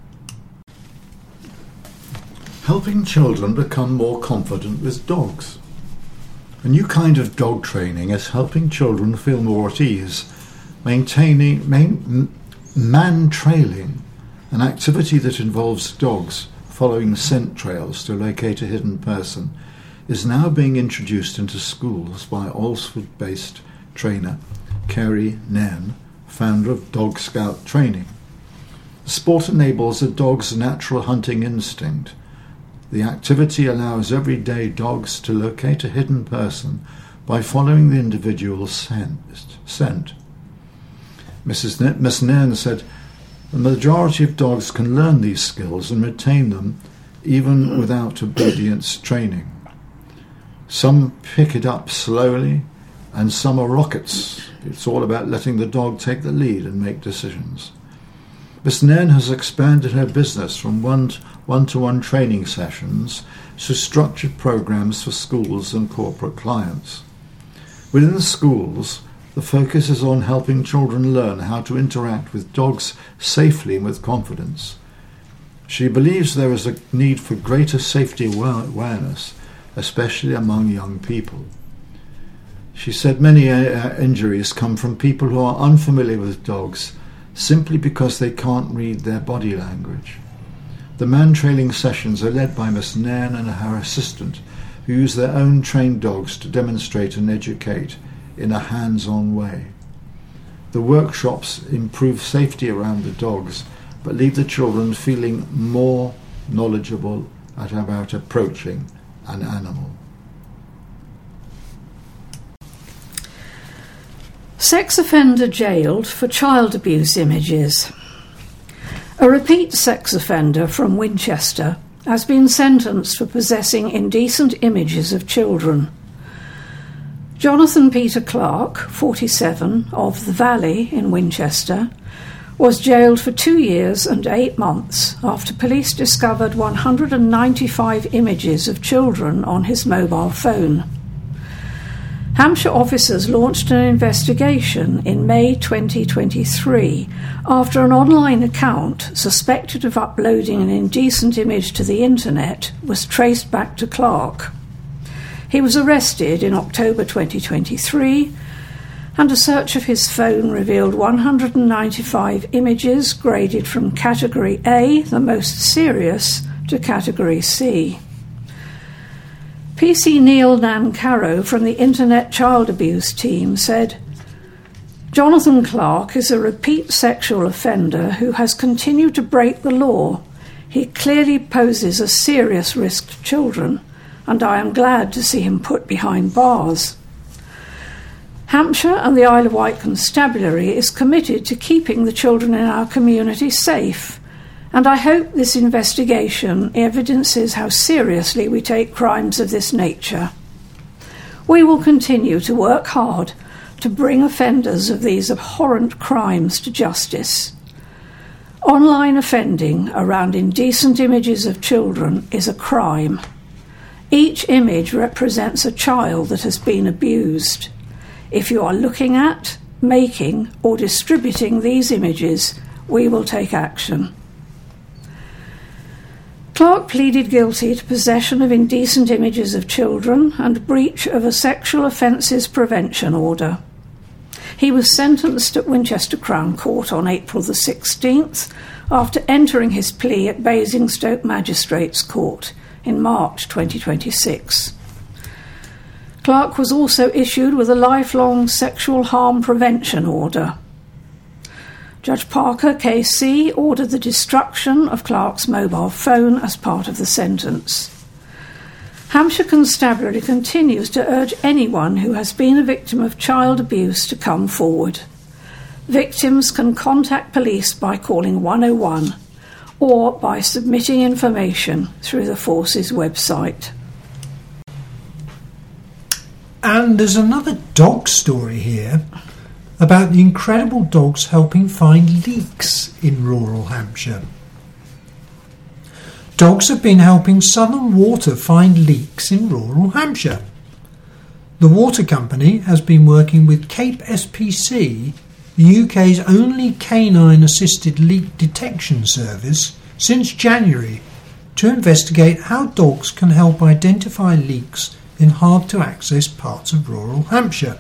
D: Helping children become more confident with dogs. A new kind of dog training is helping children feel more at ease. Maintaining main, man-trailing, an activity that involves dogs following scent trails to locate a hidden person, is now being introduced into schools by Alresford-based trainer Kerry Nairn, founder of Dog Scout Training. The sport enables a dog's natural hunting instinct. The activity allows everyday dogs to locate a hidden person by following the individual's scent. Missus N- Miss Nairn said, "The majority of dogs can learn these skills and retain them even without obedience training. Some pick it up slowly and some are rockets. It's all about letting the dog take the lead and make decisions." Miss Nairn has expanded her business from one to one-to-one training sessions to structured programs for schools and corporate clients. Within the schools, the focus is on helping children learn how to interact with dogs safely and with confidence. She believes there is a need for greater safety awareness, especially among young people. She said many uh, injuries come from people who are unfamiliar with dogs simply because they can't read their body language. The man-trailing sessions are led by Miss Nairn and her assistant, who use their own trained dogs to demonstrate and educate in a hands-on way. The workshops improve safety around the dogs, but leave the children feeling more knowledgeable about approaching an animal.
B: Sex offender jailed for child abuse images. A repeat sex offender from Winchester has been sentenced for possessing indecent images of children. Jonathan Peter Clark, forty-seven, of the Valley in Winchester, was jailed for two years and eight months after police discovered one hundred ninety-five images of children on his mobile phone. Hampshire officers launched an investigation in May twenty twenty-three after an online account suspected of uploading an indecent image to the internet was traced back to Clark. He was arrested in October twenty twenty-three, and a search of his phone revealed one hundred ninety-five images graded from Category A, the most serious, to Category C. P C Neil Nancaro from the Internet Child Abuse Team said, "Jonathan Clark is a repeat sexual offender who has continued to break the law. He clearly poses a serious risk to children, and I am glad to see him put behind bars." Hampshire and the Isle of Wight Constabulary is committed to keeping the children in our community safe, and I hope this investigation evidences how seriously we take crimes of this nature. We will continue to work hard to bring offenders of these abhorrent crimes to justice. Online offending around indecent images of children is a crime. Each image represents a child that has been abused. If you are looking at, making, or distributing these images, we will take action. Clark pleaded guilty to possession of indecent images of children and breach of a sexual offences prevention order. He was sentenced at Winchester Crown Court on April the sixteenth after entering his plea at Basingstoke Magistrates Court in March twenty twenty-six. Clark was also issued with a lifelong sexual harm prevention order. Judge Parker, K C, ordered the destruction of Clark's mobile phone as part of the sentence. Hampshire Constabulary continues to urge anyone who has been a victim of child abuse to come forward. Victims can contact police by calling one oh one or by submitting information through the Force's website.
C: And there's another dog story here about the incredible dogs helping find leaks in rural Hampshire. Dogs have been helping Southern Water find leaks in rural Hampshire. The water company has been working with Cape S P C, the U K's only canine-assisted leak detection service, since January to investigate how dogs can help identify leaks in hard-to-access parts of rural Hampshire.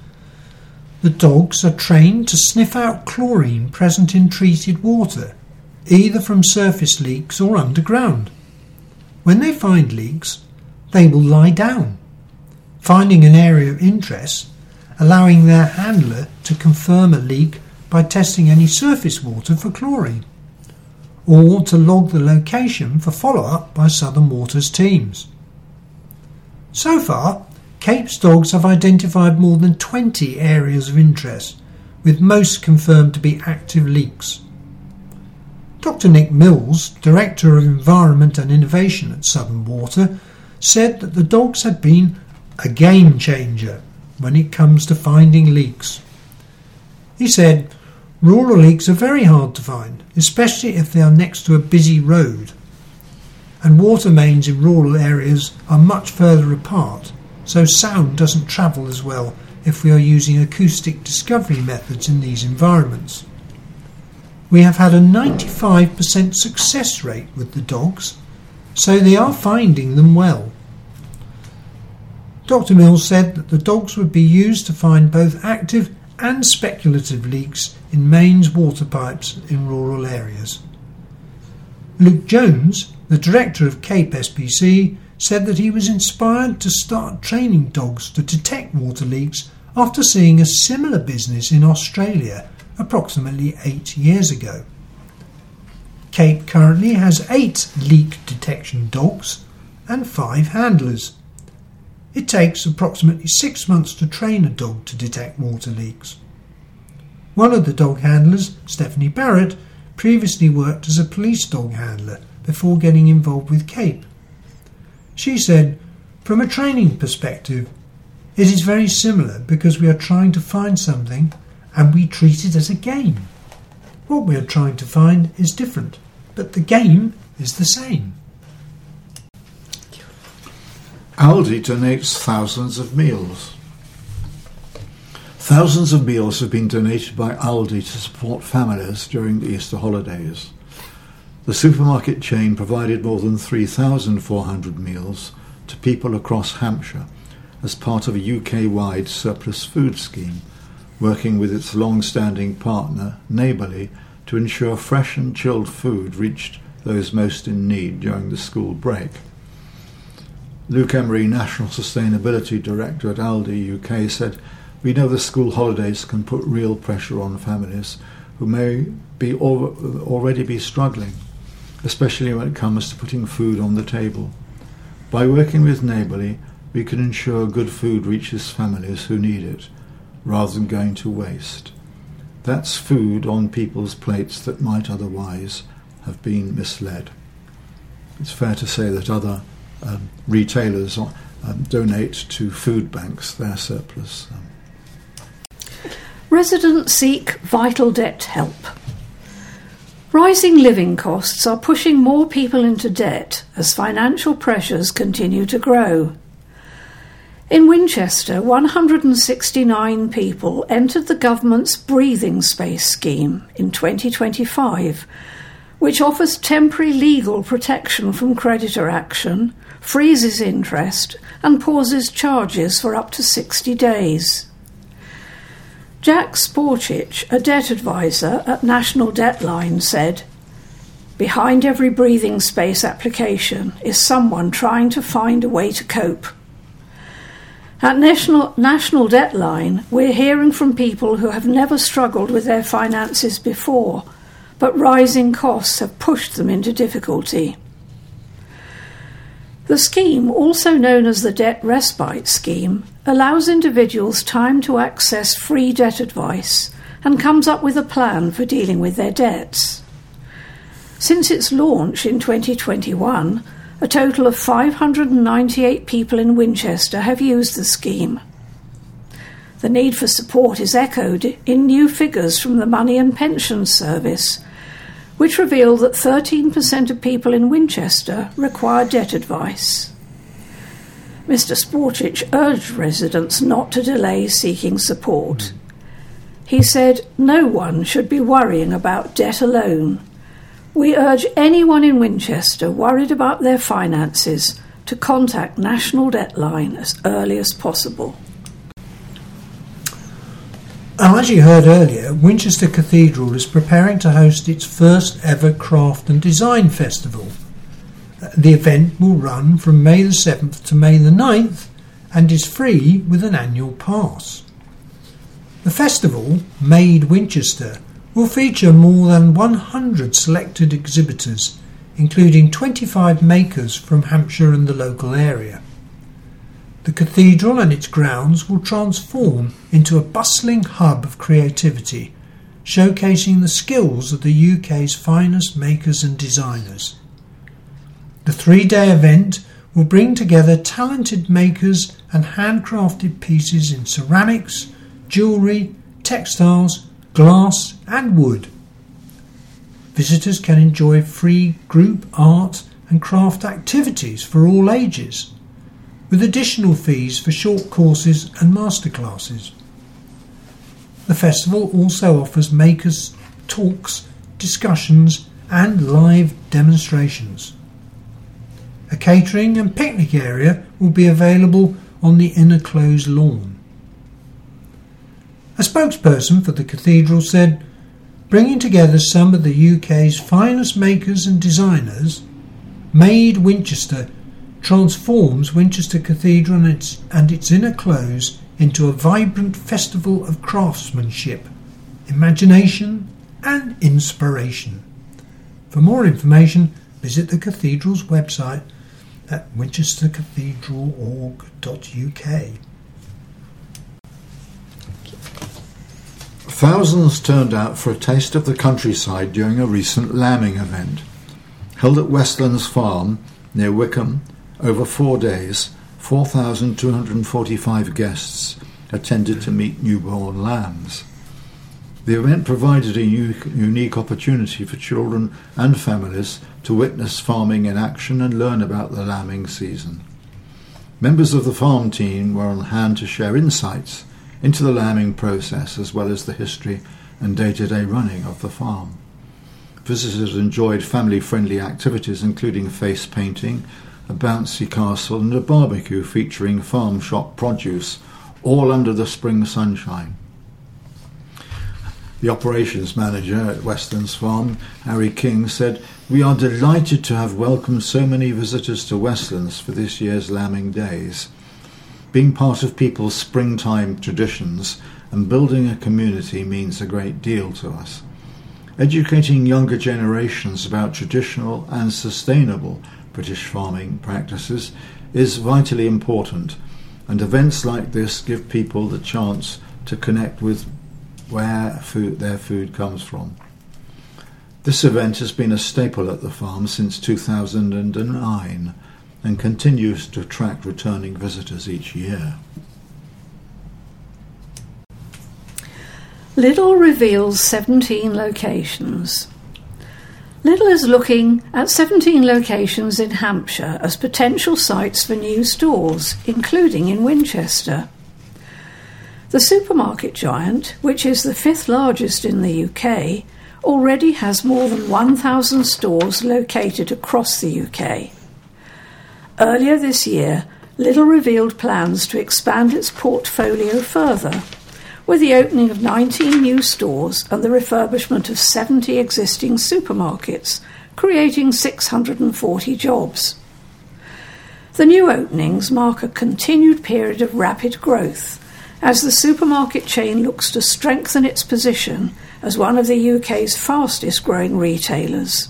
C: The dogs are trained to sniff out chlorine present in treated water, either from surface leaks or underground. When they find leaks, they will lie down, finding an area of interest, allowing their handler to confirm a leak by testing any surface water for chlorine, or to log the location for follow-up by Southern Water's teams. So far, Cape's dogs have identified more than twenty areas of interest, with most confirmed to be active leaks. Doctor Nick Mills, Director of Environment and Innovation at Southern Water, said that the dogs had been a game changer when it comes to finding leaks. He said, "Rural leaks are very hard to find, especially if they are next to a busy road. And water mains in rural areas are much further apart, so sound doesn't travel as well if we are using acoustic discovery methods in these environments. We have had a ninety-five percent success rate with the dogs, so they are finding them well." Doctor Mills said that the dogs would be used to find both active and speculative leaks in mains water pipes in rural areas. Luke Jones, the director of Cape S P C, said that he was inspired to start training dogs to detect water leaks after seeing a similar business in Australia approximately eight years ago. Cape currently has eight leak detection dogs and five handlers. It takes approximately six months to train a dog to detect water leaks. One of the dog handlers, Stephanie Barrett, previously worked as a police dog handler before getting involved with Cape. She said, "From a training perspective, it is very similar because we are trying to find something and we treat it as a game. What we are trying to find is different, but the game is the same."
D: Aldi donates thousands of meals. Thousands of meals have been donated by Aldi to support families during the Easter holidays. The supermarket chain provided more than three thousand four hundred meals to people across Hampshire as part of a U K-wide surplus food scheme, working with its long-standing partner, Neighbourly, to ensure fresh and chilled food reached those most in need during the school break. Luke Emery, National Sustainability Director at Aldi U K, said, "We know the school holidays can put real pressure on families who may be al- already be struggling, especially when it comes to putting food on the table. By working with Neighbourly, we can ensure good food reaches families who need it, rather than going to waste. That's food on people's plates that might otherwise have been misled." It's fair to say that other um, retailers um, donate to food banks their surplus. Um.
B: Residents seek vital debt help. Rising living costs are pushing more people into debt as financial pressures continue to grow. In Winchester, one hundred sixty-nine people entered the government's Breathing Space scheme in twenty twenty-five, which offers temporary legal protection from creditor action, freezes interest, and pauses charges for up to sixty days. Jack Sporchich, a debt advisor at National Debtline, said, "Behind every Breathing Space application is someone trying to find a way to cope." At National, National Debtline, we're hearing from people who have never struggled with their finances before, but rising costs have pushed them into difficulty. The scheme, also known as the Debt Respite Scheme, allows individuals time to access free debt advice and comes up with a plan for dealing with their debts. Since its launch in twenty twenty-one, a total of five hundred ninety-eight people in Winchester have used the scheme, The need for support is echoed in new figures from the Money and Pensions Service, which reveal that thirteen percent of people in Winchester require debt advice. Mister Sportich urged residents not to delay seeking support. He said no one should be worrying about debt alone. We urge anyone in Winchester worried about their finances to contact National Debtline as early as possible.
C: And as you heard earlier, Winchester Cathedral is preparing to host its first ever Craft and Design Festival. The event will run from May the seventh to May the ninth and is free with an annual pass. The festival, Made Winchester, will feature more than one hundred selected exhibitors, including twenty-five makers from Hampshire and the local area. The cathedral and its grounds will transform into a bustling hub of creativity, showcasing the skills of the U K's finest makers and designers. The three-day event will bring together talented makers and handcrafted pieces in ceramics, jewellery, textiles, glass and wood. Visitors can enjoy free group art and craft activities for all ages, with additional fees for short courses and masterclasses. The festival also offers makers' talks, discussions and live demonstrations. A catering and picnic area will be available on the inner closed lawn. A spokesperson for the cathedral said, "Bringing together some of the U K's finest makers and designers, Made Winchester transforms Winchester Cathedral and its, and its inner close into a vibrant festival of craftsmanship, imagination and inspiration." For more information, visit the cathedral's website at winchester cathedral dot org dot U K.
D: Thousands turned out for a taste of the countryside during a recent lambing event. Held at Westlands Farm, near Wickham, over four days, four thousand two hundred forty-five guests attended to meet newborn lambs. The event provided a unique opportunity for children and families to witness farming in action and learn about the lambing season. Members of the farm team were on hand to share insights into the lambing process as well as the history and day-to-day running of the farm. Visitors enjoyed family-friendly activities including face painting, a bouncy castle and a barbecue featuring farm shop produce, all under the spring sunshine. The operations manager at Westlands Farm, Harry King, said, "We are delighted to have welcomed so many visitors to Westlands for this year's lambing days. Being part of people's springtime traditions and building a community means a great deal to us. Educating younger generations about traditional and sustainable British farming practices is vitally important, and events like this give people the chance to connect with where food, their food comes from." This event has been a staple at the farm since two thousand nine and continues to attract returning visitors each year.
B: Lidl reveals seventeen locations. Lidl is looking at seventeen locations in Hampshire as potential sites for new stores, including in Winchester. The supermarket giant, which is the fifth largest in the U K, already has more than one thousand stores located across the U K. Earlier this year, Lidl revealed plans to expand its portfolio further, with the opening of nineteen new stores and the refurbishment of seventy existing supermarkets, creating six hundred forty jobs. The new openings mark a continued period of rapid growth, as the supermarket chain looks to strengthen its position as one of the U K's fastest growing retailers.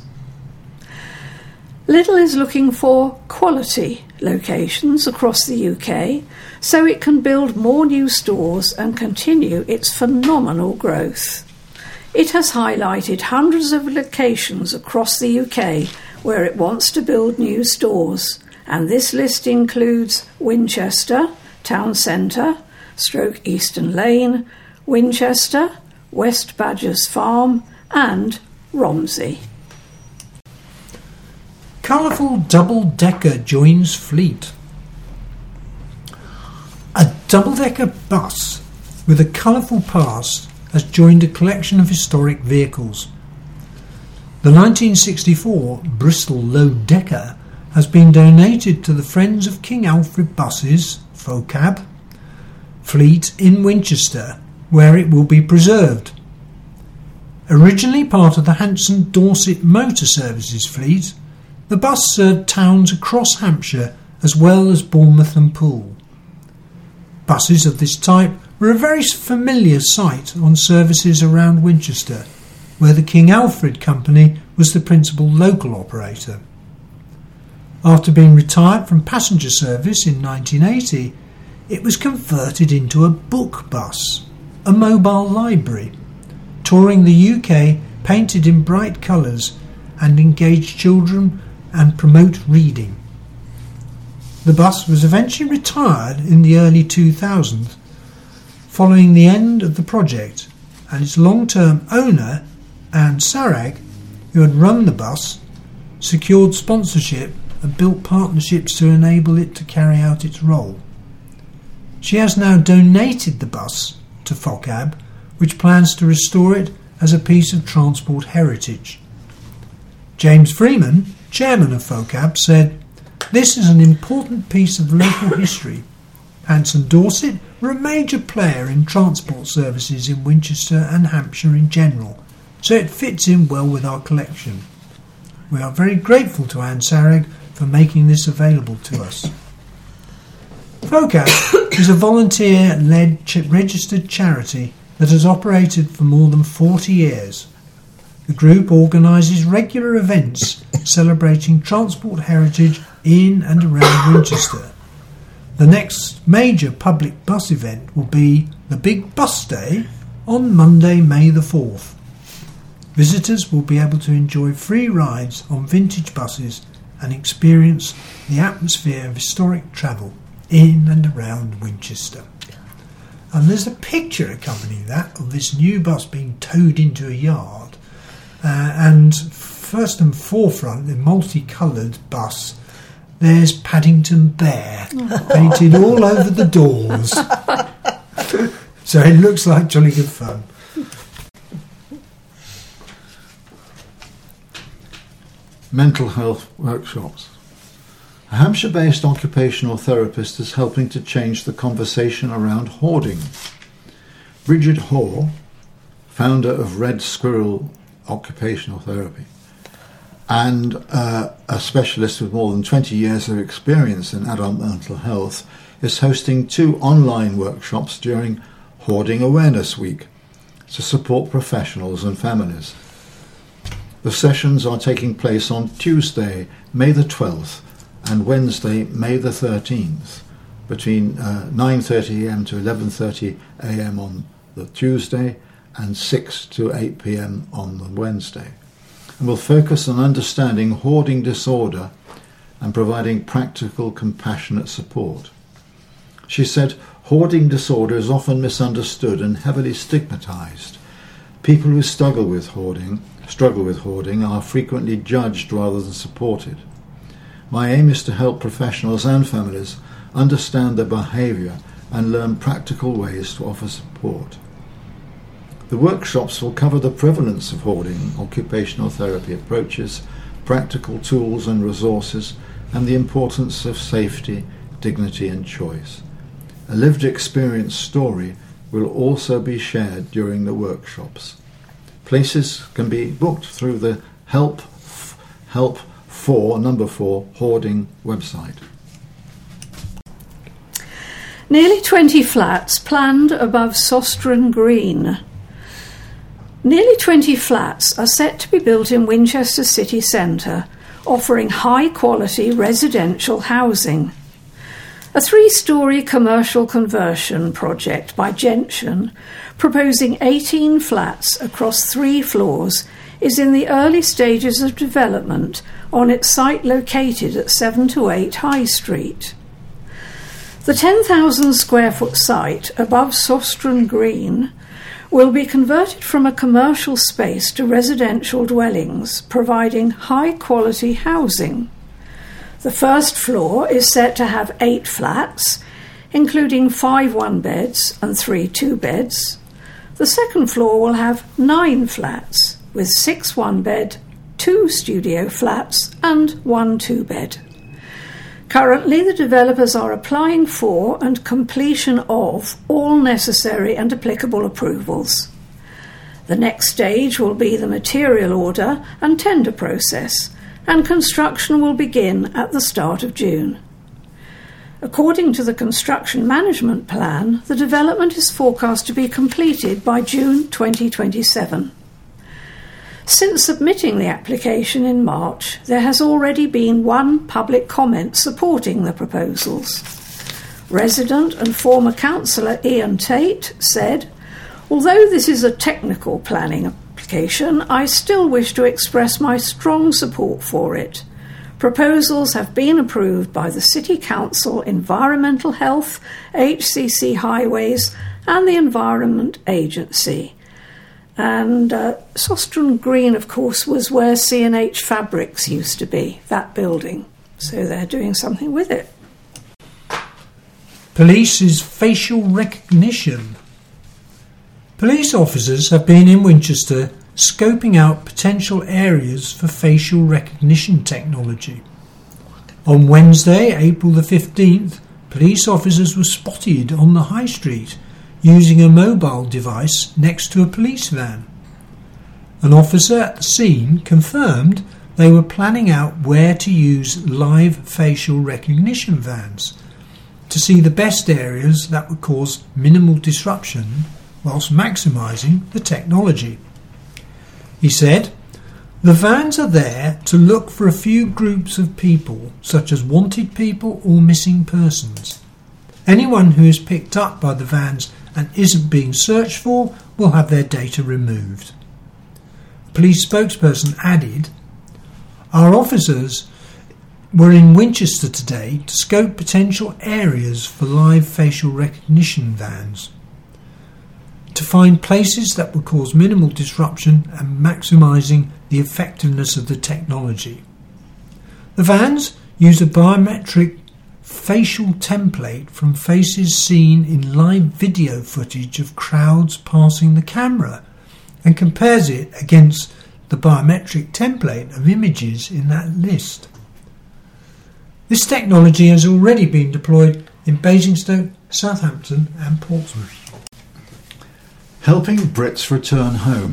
B: Lidl is looking for quality locations across the U K so it can build more new stores and continue its phenomenal growth. It has highlighted hundreds of locations across the U K where it wants to build new stores, and this list includes Winchester, Town Centre, stroke Eastern Lane, Winchester, West Badgers Farm and Romsey.
C: Colourful double-decker joins fleet. A double-decker bus with a colourful past has joined a collection of historic vehicles. The nineteen sixty-four Bristol Low Decker has been donated to the Friends of King Alfred Buses, FOCAB, fleet in Winchester, where it will be preserved. Originally part of the Hanson Dorset Motor Services fleet, the bus served towns across Hampshire as well as Bournemouth and Poole. Buses of this type were a very familiar sight on services around Winchester, where the King Alfred Company was the principal local operator. After being retired from passenger service in nineteen eighty, it was converted into a book bus, a mobile library, touring the U K painted in bright colours and engage children and promote reading. The bus was eventually retired in the early two thousands, following the end of the project, and its long-term owner, Anne Sarag, who had run the bus, secured sponsorship and built partnerships to enable it to carry out its role. She has now donated the bus to FOCAB, which plans to restore it as a piece of transport heritage. James Freeman, chairman of FOCAB, said, "This is an important piece of local history. Hanson Dorset were a major player in transport services in Winchester and Hampshire in general, so it fits in well with our collection. We are very grateful to Anne Sarag for making this available to us." FOCAB is a volunteer-led ch- registered charity that has operated for more than forty years. The group organises regular events celebrating transport heritage in and around Winchester. The next major public bus event will be the Big Bus Day on Monday, May the fourth. Visitors will be able to enjoy free rides on vintage buses and experience the atmosphere of historic travel in and around Winchester. And there's a picture accompanying that of this new bus being towed into a yard, uh, and first and forefront, the multicoloured bus, there's Paddington Bear painted all over the doors. So it looks like jolly good fun.
D: Mental health workshops. A Hampshire-based occupational therapist is helping to change the conversation around hoarding. Bridget Hoare, founder of Red Squirrel Occupational Therapy, and uh, a specialist with more than twenty years of experience in adult mental health, is hosting two online workshops during Hoarding Awareness Week to support professionals and families. The sessions are taking place on Tuesday, May the twelfth, and Wednesday, May the thirteenth, between uh, nine thirty a m to eleven thirty a m on the Tuesday and six to eight p m on the Wednesday, and will focus on understanding hoarding disorder and providing practical, compassionate support. She said, "Hoarding disorder is often misunderstood and heavily stigmatised. People who struggle with hoarding, struggle with hoarding are frequently judged rather than supported. My aim is to help professionals and families understand their behaviour and learn practical ways to offer support." The workshops will cover the prevalence of hoarding, occupational therapy approaches, practical tools and resources, and the importance of safety, dignity and choice. A lived experience story will also be shared during the workshops. Places can be booked through the Help Help for number four hoarding website.
B: Nearly twenty flats planned above Sostren Green. Nearly twenty flats are set to be built in Winchester city centre, offering high-quality residential housing. A three-storey commercial conversion project by Gentian, proposing eighteen flats across three floors, is in the early stages of development on its site located at seven to eight High Street. The ten thousand square foot site above Sostron Green will be converted from a commercial space to residential dwellings, providing high-quality housing. The first floor is set to have eight flats, including five one-beds and three two-beds. The second floor will have nine flats, with six one-bed, two studio flats and one two-bed. Currently, the developers are applying for and completion of all necessary and applicable approvals. The next stage will be the material order and tender process, and construction will begin at the start of June. According to the construction management plan, the development is forecast to be completed by June twenty twenty-seven. Since submitting the application in March, there has already been one public comment supporting the proposals. Resident and former councillor Ian Tate said, "Although this is a technical planning application, I still wish to express my strong support for it. Proposals have been approved by the City Council, Environmental Health, H C C Highways and the Environment Agency." And uh, Sostron Green, of course, was where C and H Fabrics used to be, that building. So they're doing something with it.
C: Police's facial recognition. Police officers have been in Winchester scoping out potential areas for facial recognition technology. On Wednesday, April the fifteenth, police officers were spotted on the high street using a mobile device next to a police van. An officer at the scene confirmed they were planning out where to use live facial recognition vans to see the best areas that would cause minimal disruption whilst maximising the technology. He said, "The vans are there to look for a few groups of people, such as wanted people or missing persons. Anyone who is picked up by the vans and isn't being searched for will have their data removed." A police spokesperson added, "Our officers were in Winchester today to scope potential areas for live facial recognition vans, to find places that would cause minimal disruption and maximising the effectiveness of the technology. The vans use a biometric facial template from faces seen in live video footage of crowds passing the camera and compares it against the biometric template of images in that list. This technology has already been deployed in Basingstoke, Southampton and Portsmouth."
D: Helping Brits return home.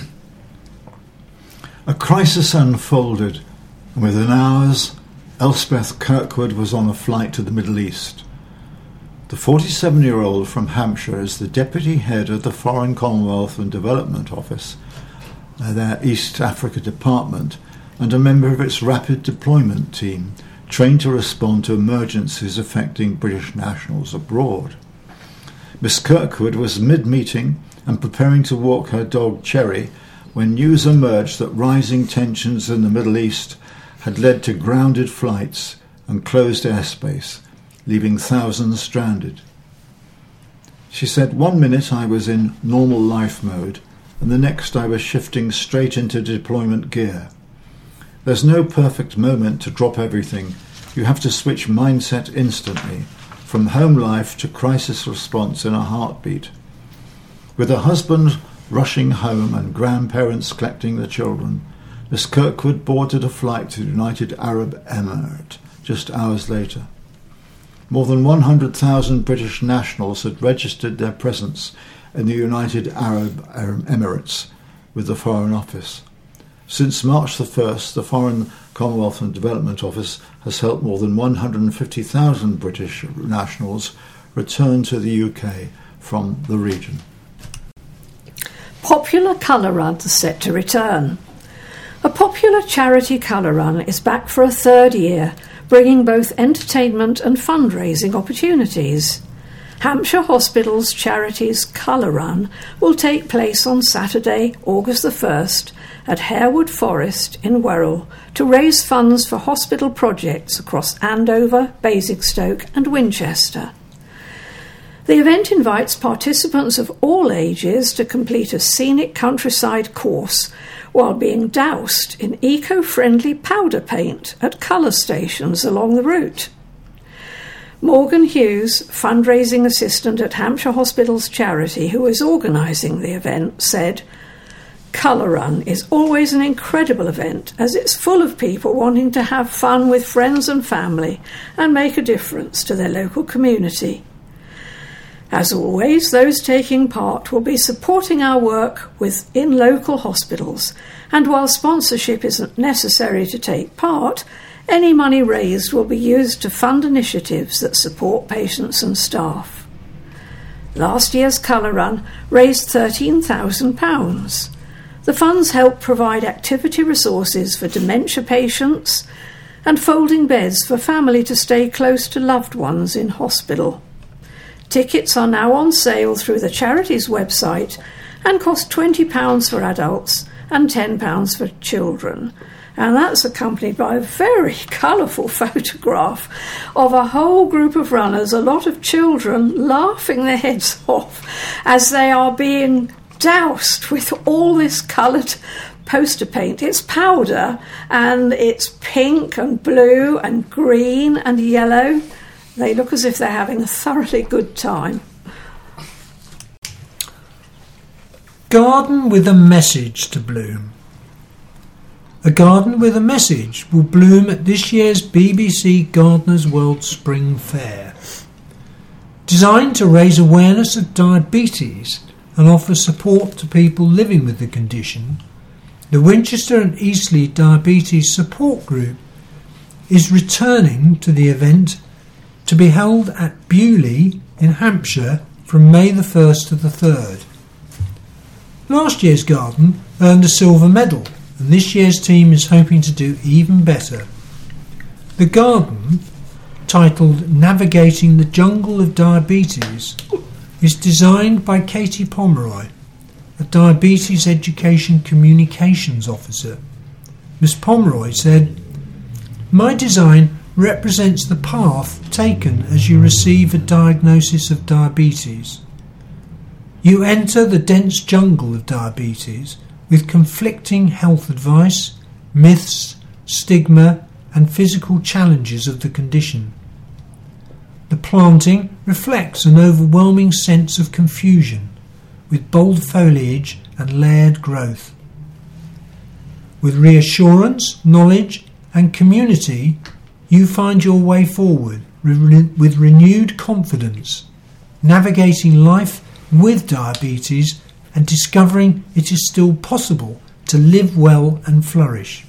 D: A crisis unfolded, and within hours Elspeth Kirkwood was on a flight to the Middle East. The forty-seven-year-old from Hampshire is the deputy head of the Foreign Commonwealth and Development Office, uh, their East Africa department, and a member of its rapid deployment team, trained to respond to emergencies affecting British nationals abroad. Miss Kirkwood was mid-meeting and preparing to walk her dog Cherry when news emerged that rising tensions in the Middle East had led to grounded flights and closed airspace, leaving thousands stranded. She said, "One minute I was in normal life mode, and the next I was shifting straight into deployment gear. There's no perfect moment to drop everything. You have to switch mindset instantly, from home life to crisis response in a heartbeat. With a husband rushing home and grandparents collecting the children, Miss Kirkwood boarded a flight to the United Arab Emirates just hours later. More than one hundred thousand British nationals had registered their presence in the United Arab Emirates with the Foreign Office. Since March the first, the Foreign Commonwealth and Development Office has helped more than one hundred fifty thousand British nationals return to the U K from the region.
B: Popular colour runs set to return. A popular charity colour run is back for a third year, bringing both entertainment and fundraising opportunities. Hampshire Hospitals Charities Colour Run will take place on Saturday, August the first, at Harewood Forest in Wirral to raise funds for hospital projects across Andover, Basingstoke and Winchester. The event invites participants of all ages to complete a scenic countryside course while being doused in eco-friendly powder paint at colour stations along the route. Morgan Hughes, fundraising assistant at Hampshire Hospitals Charity, who is organising the event, said, "Colour Run is always an incredible event as it's full of people wanting to have fun with friends and family and make a difference to their local community. As always, those taking part will be supporting our work within local hospitals, and while sponsorship isn't necessary to take part, any money raised will be used to fund initiatives that support patients and staff." Last year's Colour Run raised thirteen thousand pounds. The funds help provide activity resources for dementia patients and folding beds for family to stay close to loved ones in hospital. Tickets are now on sale through the charity's website and cost twenty pounds for adults and ten pounds for children. And that's accompanied by a very colourful photograph of a whole group of runners, a lot of children laughing their heads off as they are being doused with all this coloured poster paint. It's powder and it's pink and blue and green and yellow. They look as if they're having a thoroughly good time.
C: Garden with a message to bloom. A garden with a message will bloom at this year's B B C Gardeners' World Spring Fair. Designed to raise awareness of diabetes and offer support to people living with the condition, the Winchester and Eastleigh Diabetes Support Group is returning to the event to be held at Beaulieu in Hampshire from May the first to the third. Last year's garden earned a silver medal, and this year's team is hoping to do even better. The garden, titled Navigating the Jungle of Diabetes, is designed by Katie Pomeroy, a Diabetes Education Communications Officer. Miss Pomeroy said, "My design represents the path taken as you receive a diagnosis of diabetes. You enter the dense jungle of diabetes with conflicting health advice, myths, stigma and physical challenges of the condition. The planting reflects an overwhelming sense of confusion, with bold foliage and layered growth. With reassurance, knowledge and community, you find your way forward with renewed confidence, navigating life with diabetes and discovering it is still possible to live well and flourish."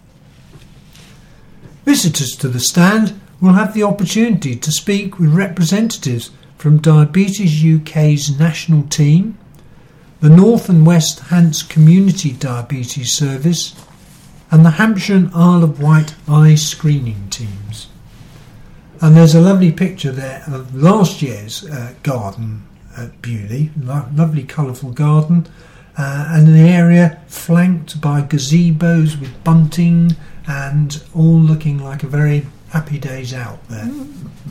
C: Visitors to the stand will have the opportunity to speak with representatives from Diabetes U K's national team, the North and West Hants Community Diabetes Service, and the Hampshire and Isle of Wight eye screening teams. And there's a lovely picture there of last year's uh, garden at Beaulieu, Lo- lovely colourful garden, uh, and an area flanked by gazebos with bunting and all looking like a very happy days out there. Mm.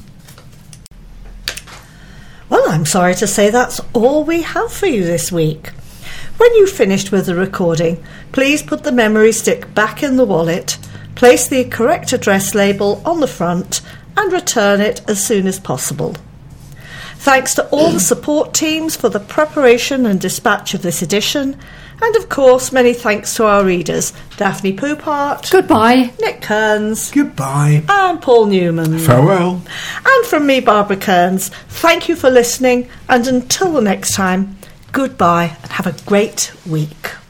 A: Well, I'm sorry to say that's all we have for you this week. When you've finished with the recording, please put the memory stick back in the wallet, place the correct address label on the front and return it as soon as possible. Thanks to all the support teams for the preparation and dispatch of this edition, and of course many thanks to our readers, Daphne Poupart,
B: goodbye,
A: Nick Kearns,
C: goodbye,
A: and Paul Newman.
D: Farewell.
A: And from me, Barbara Kearns, thank you for listening, and until the next time, goodbye and have a great week.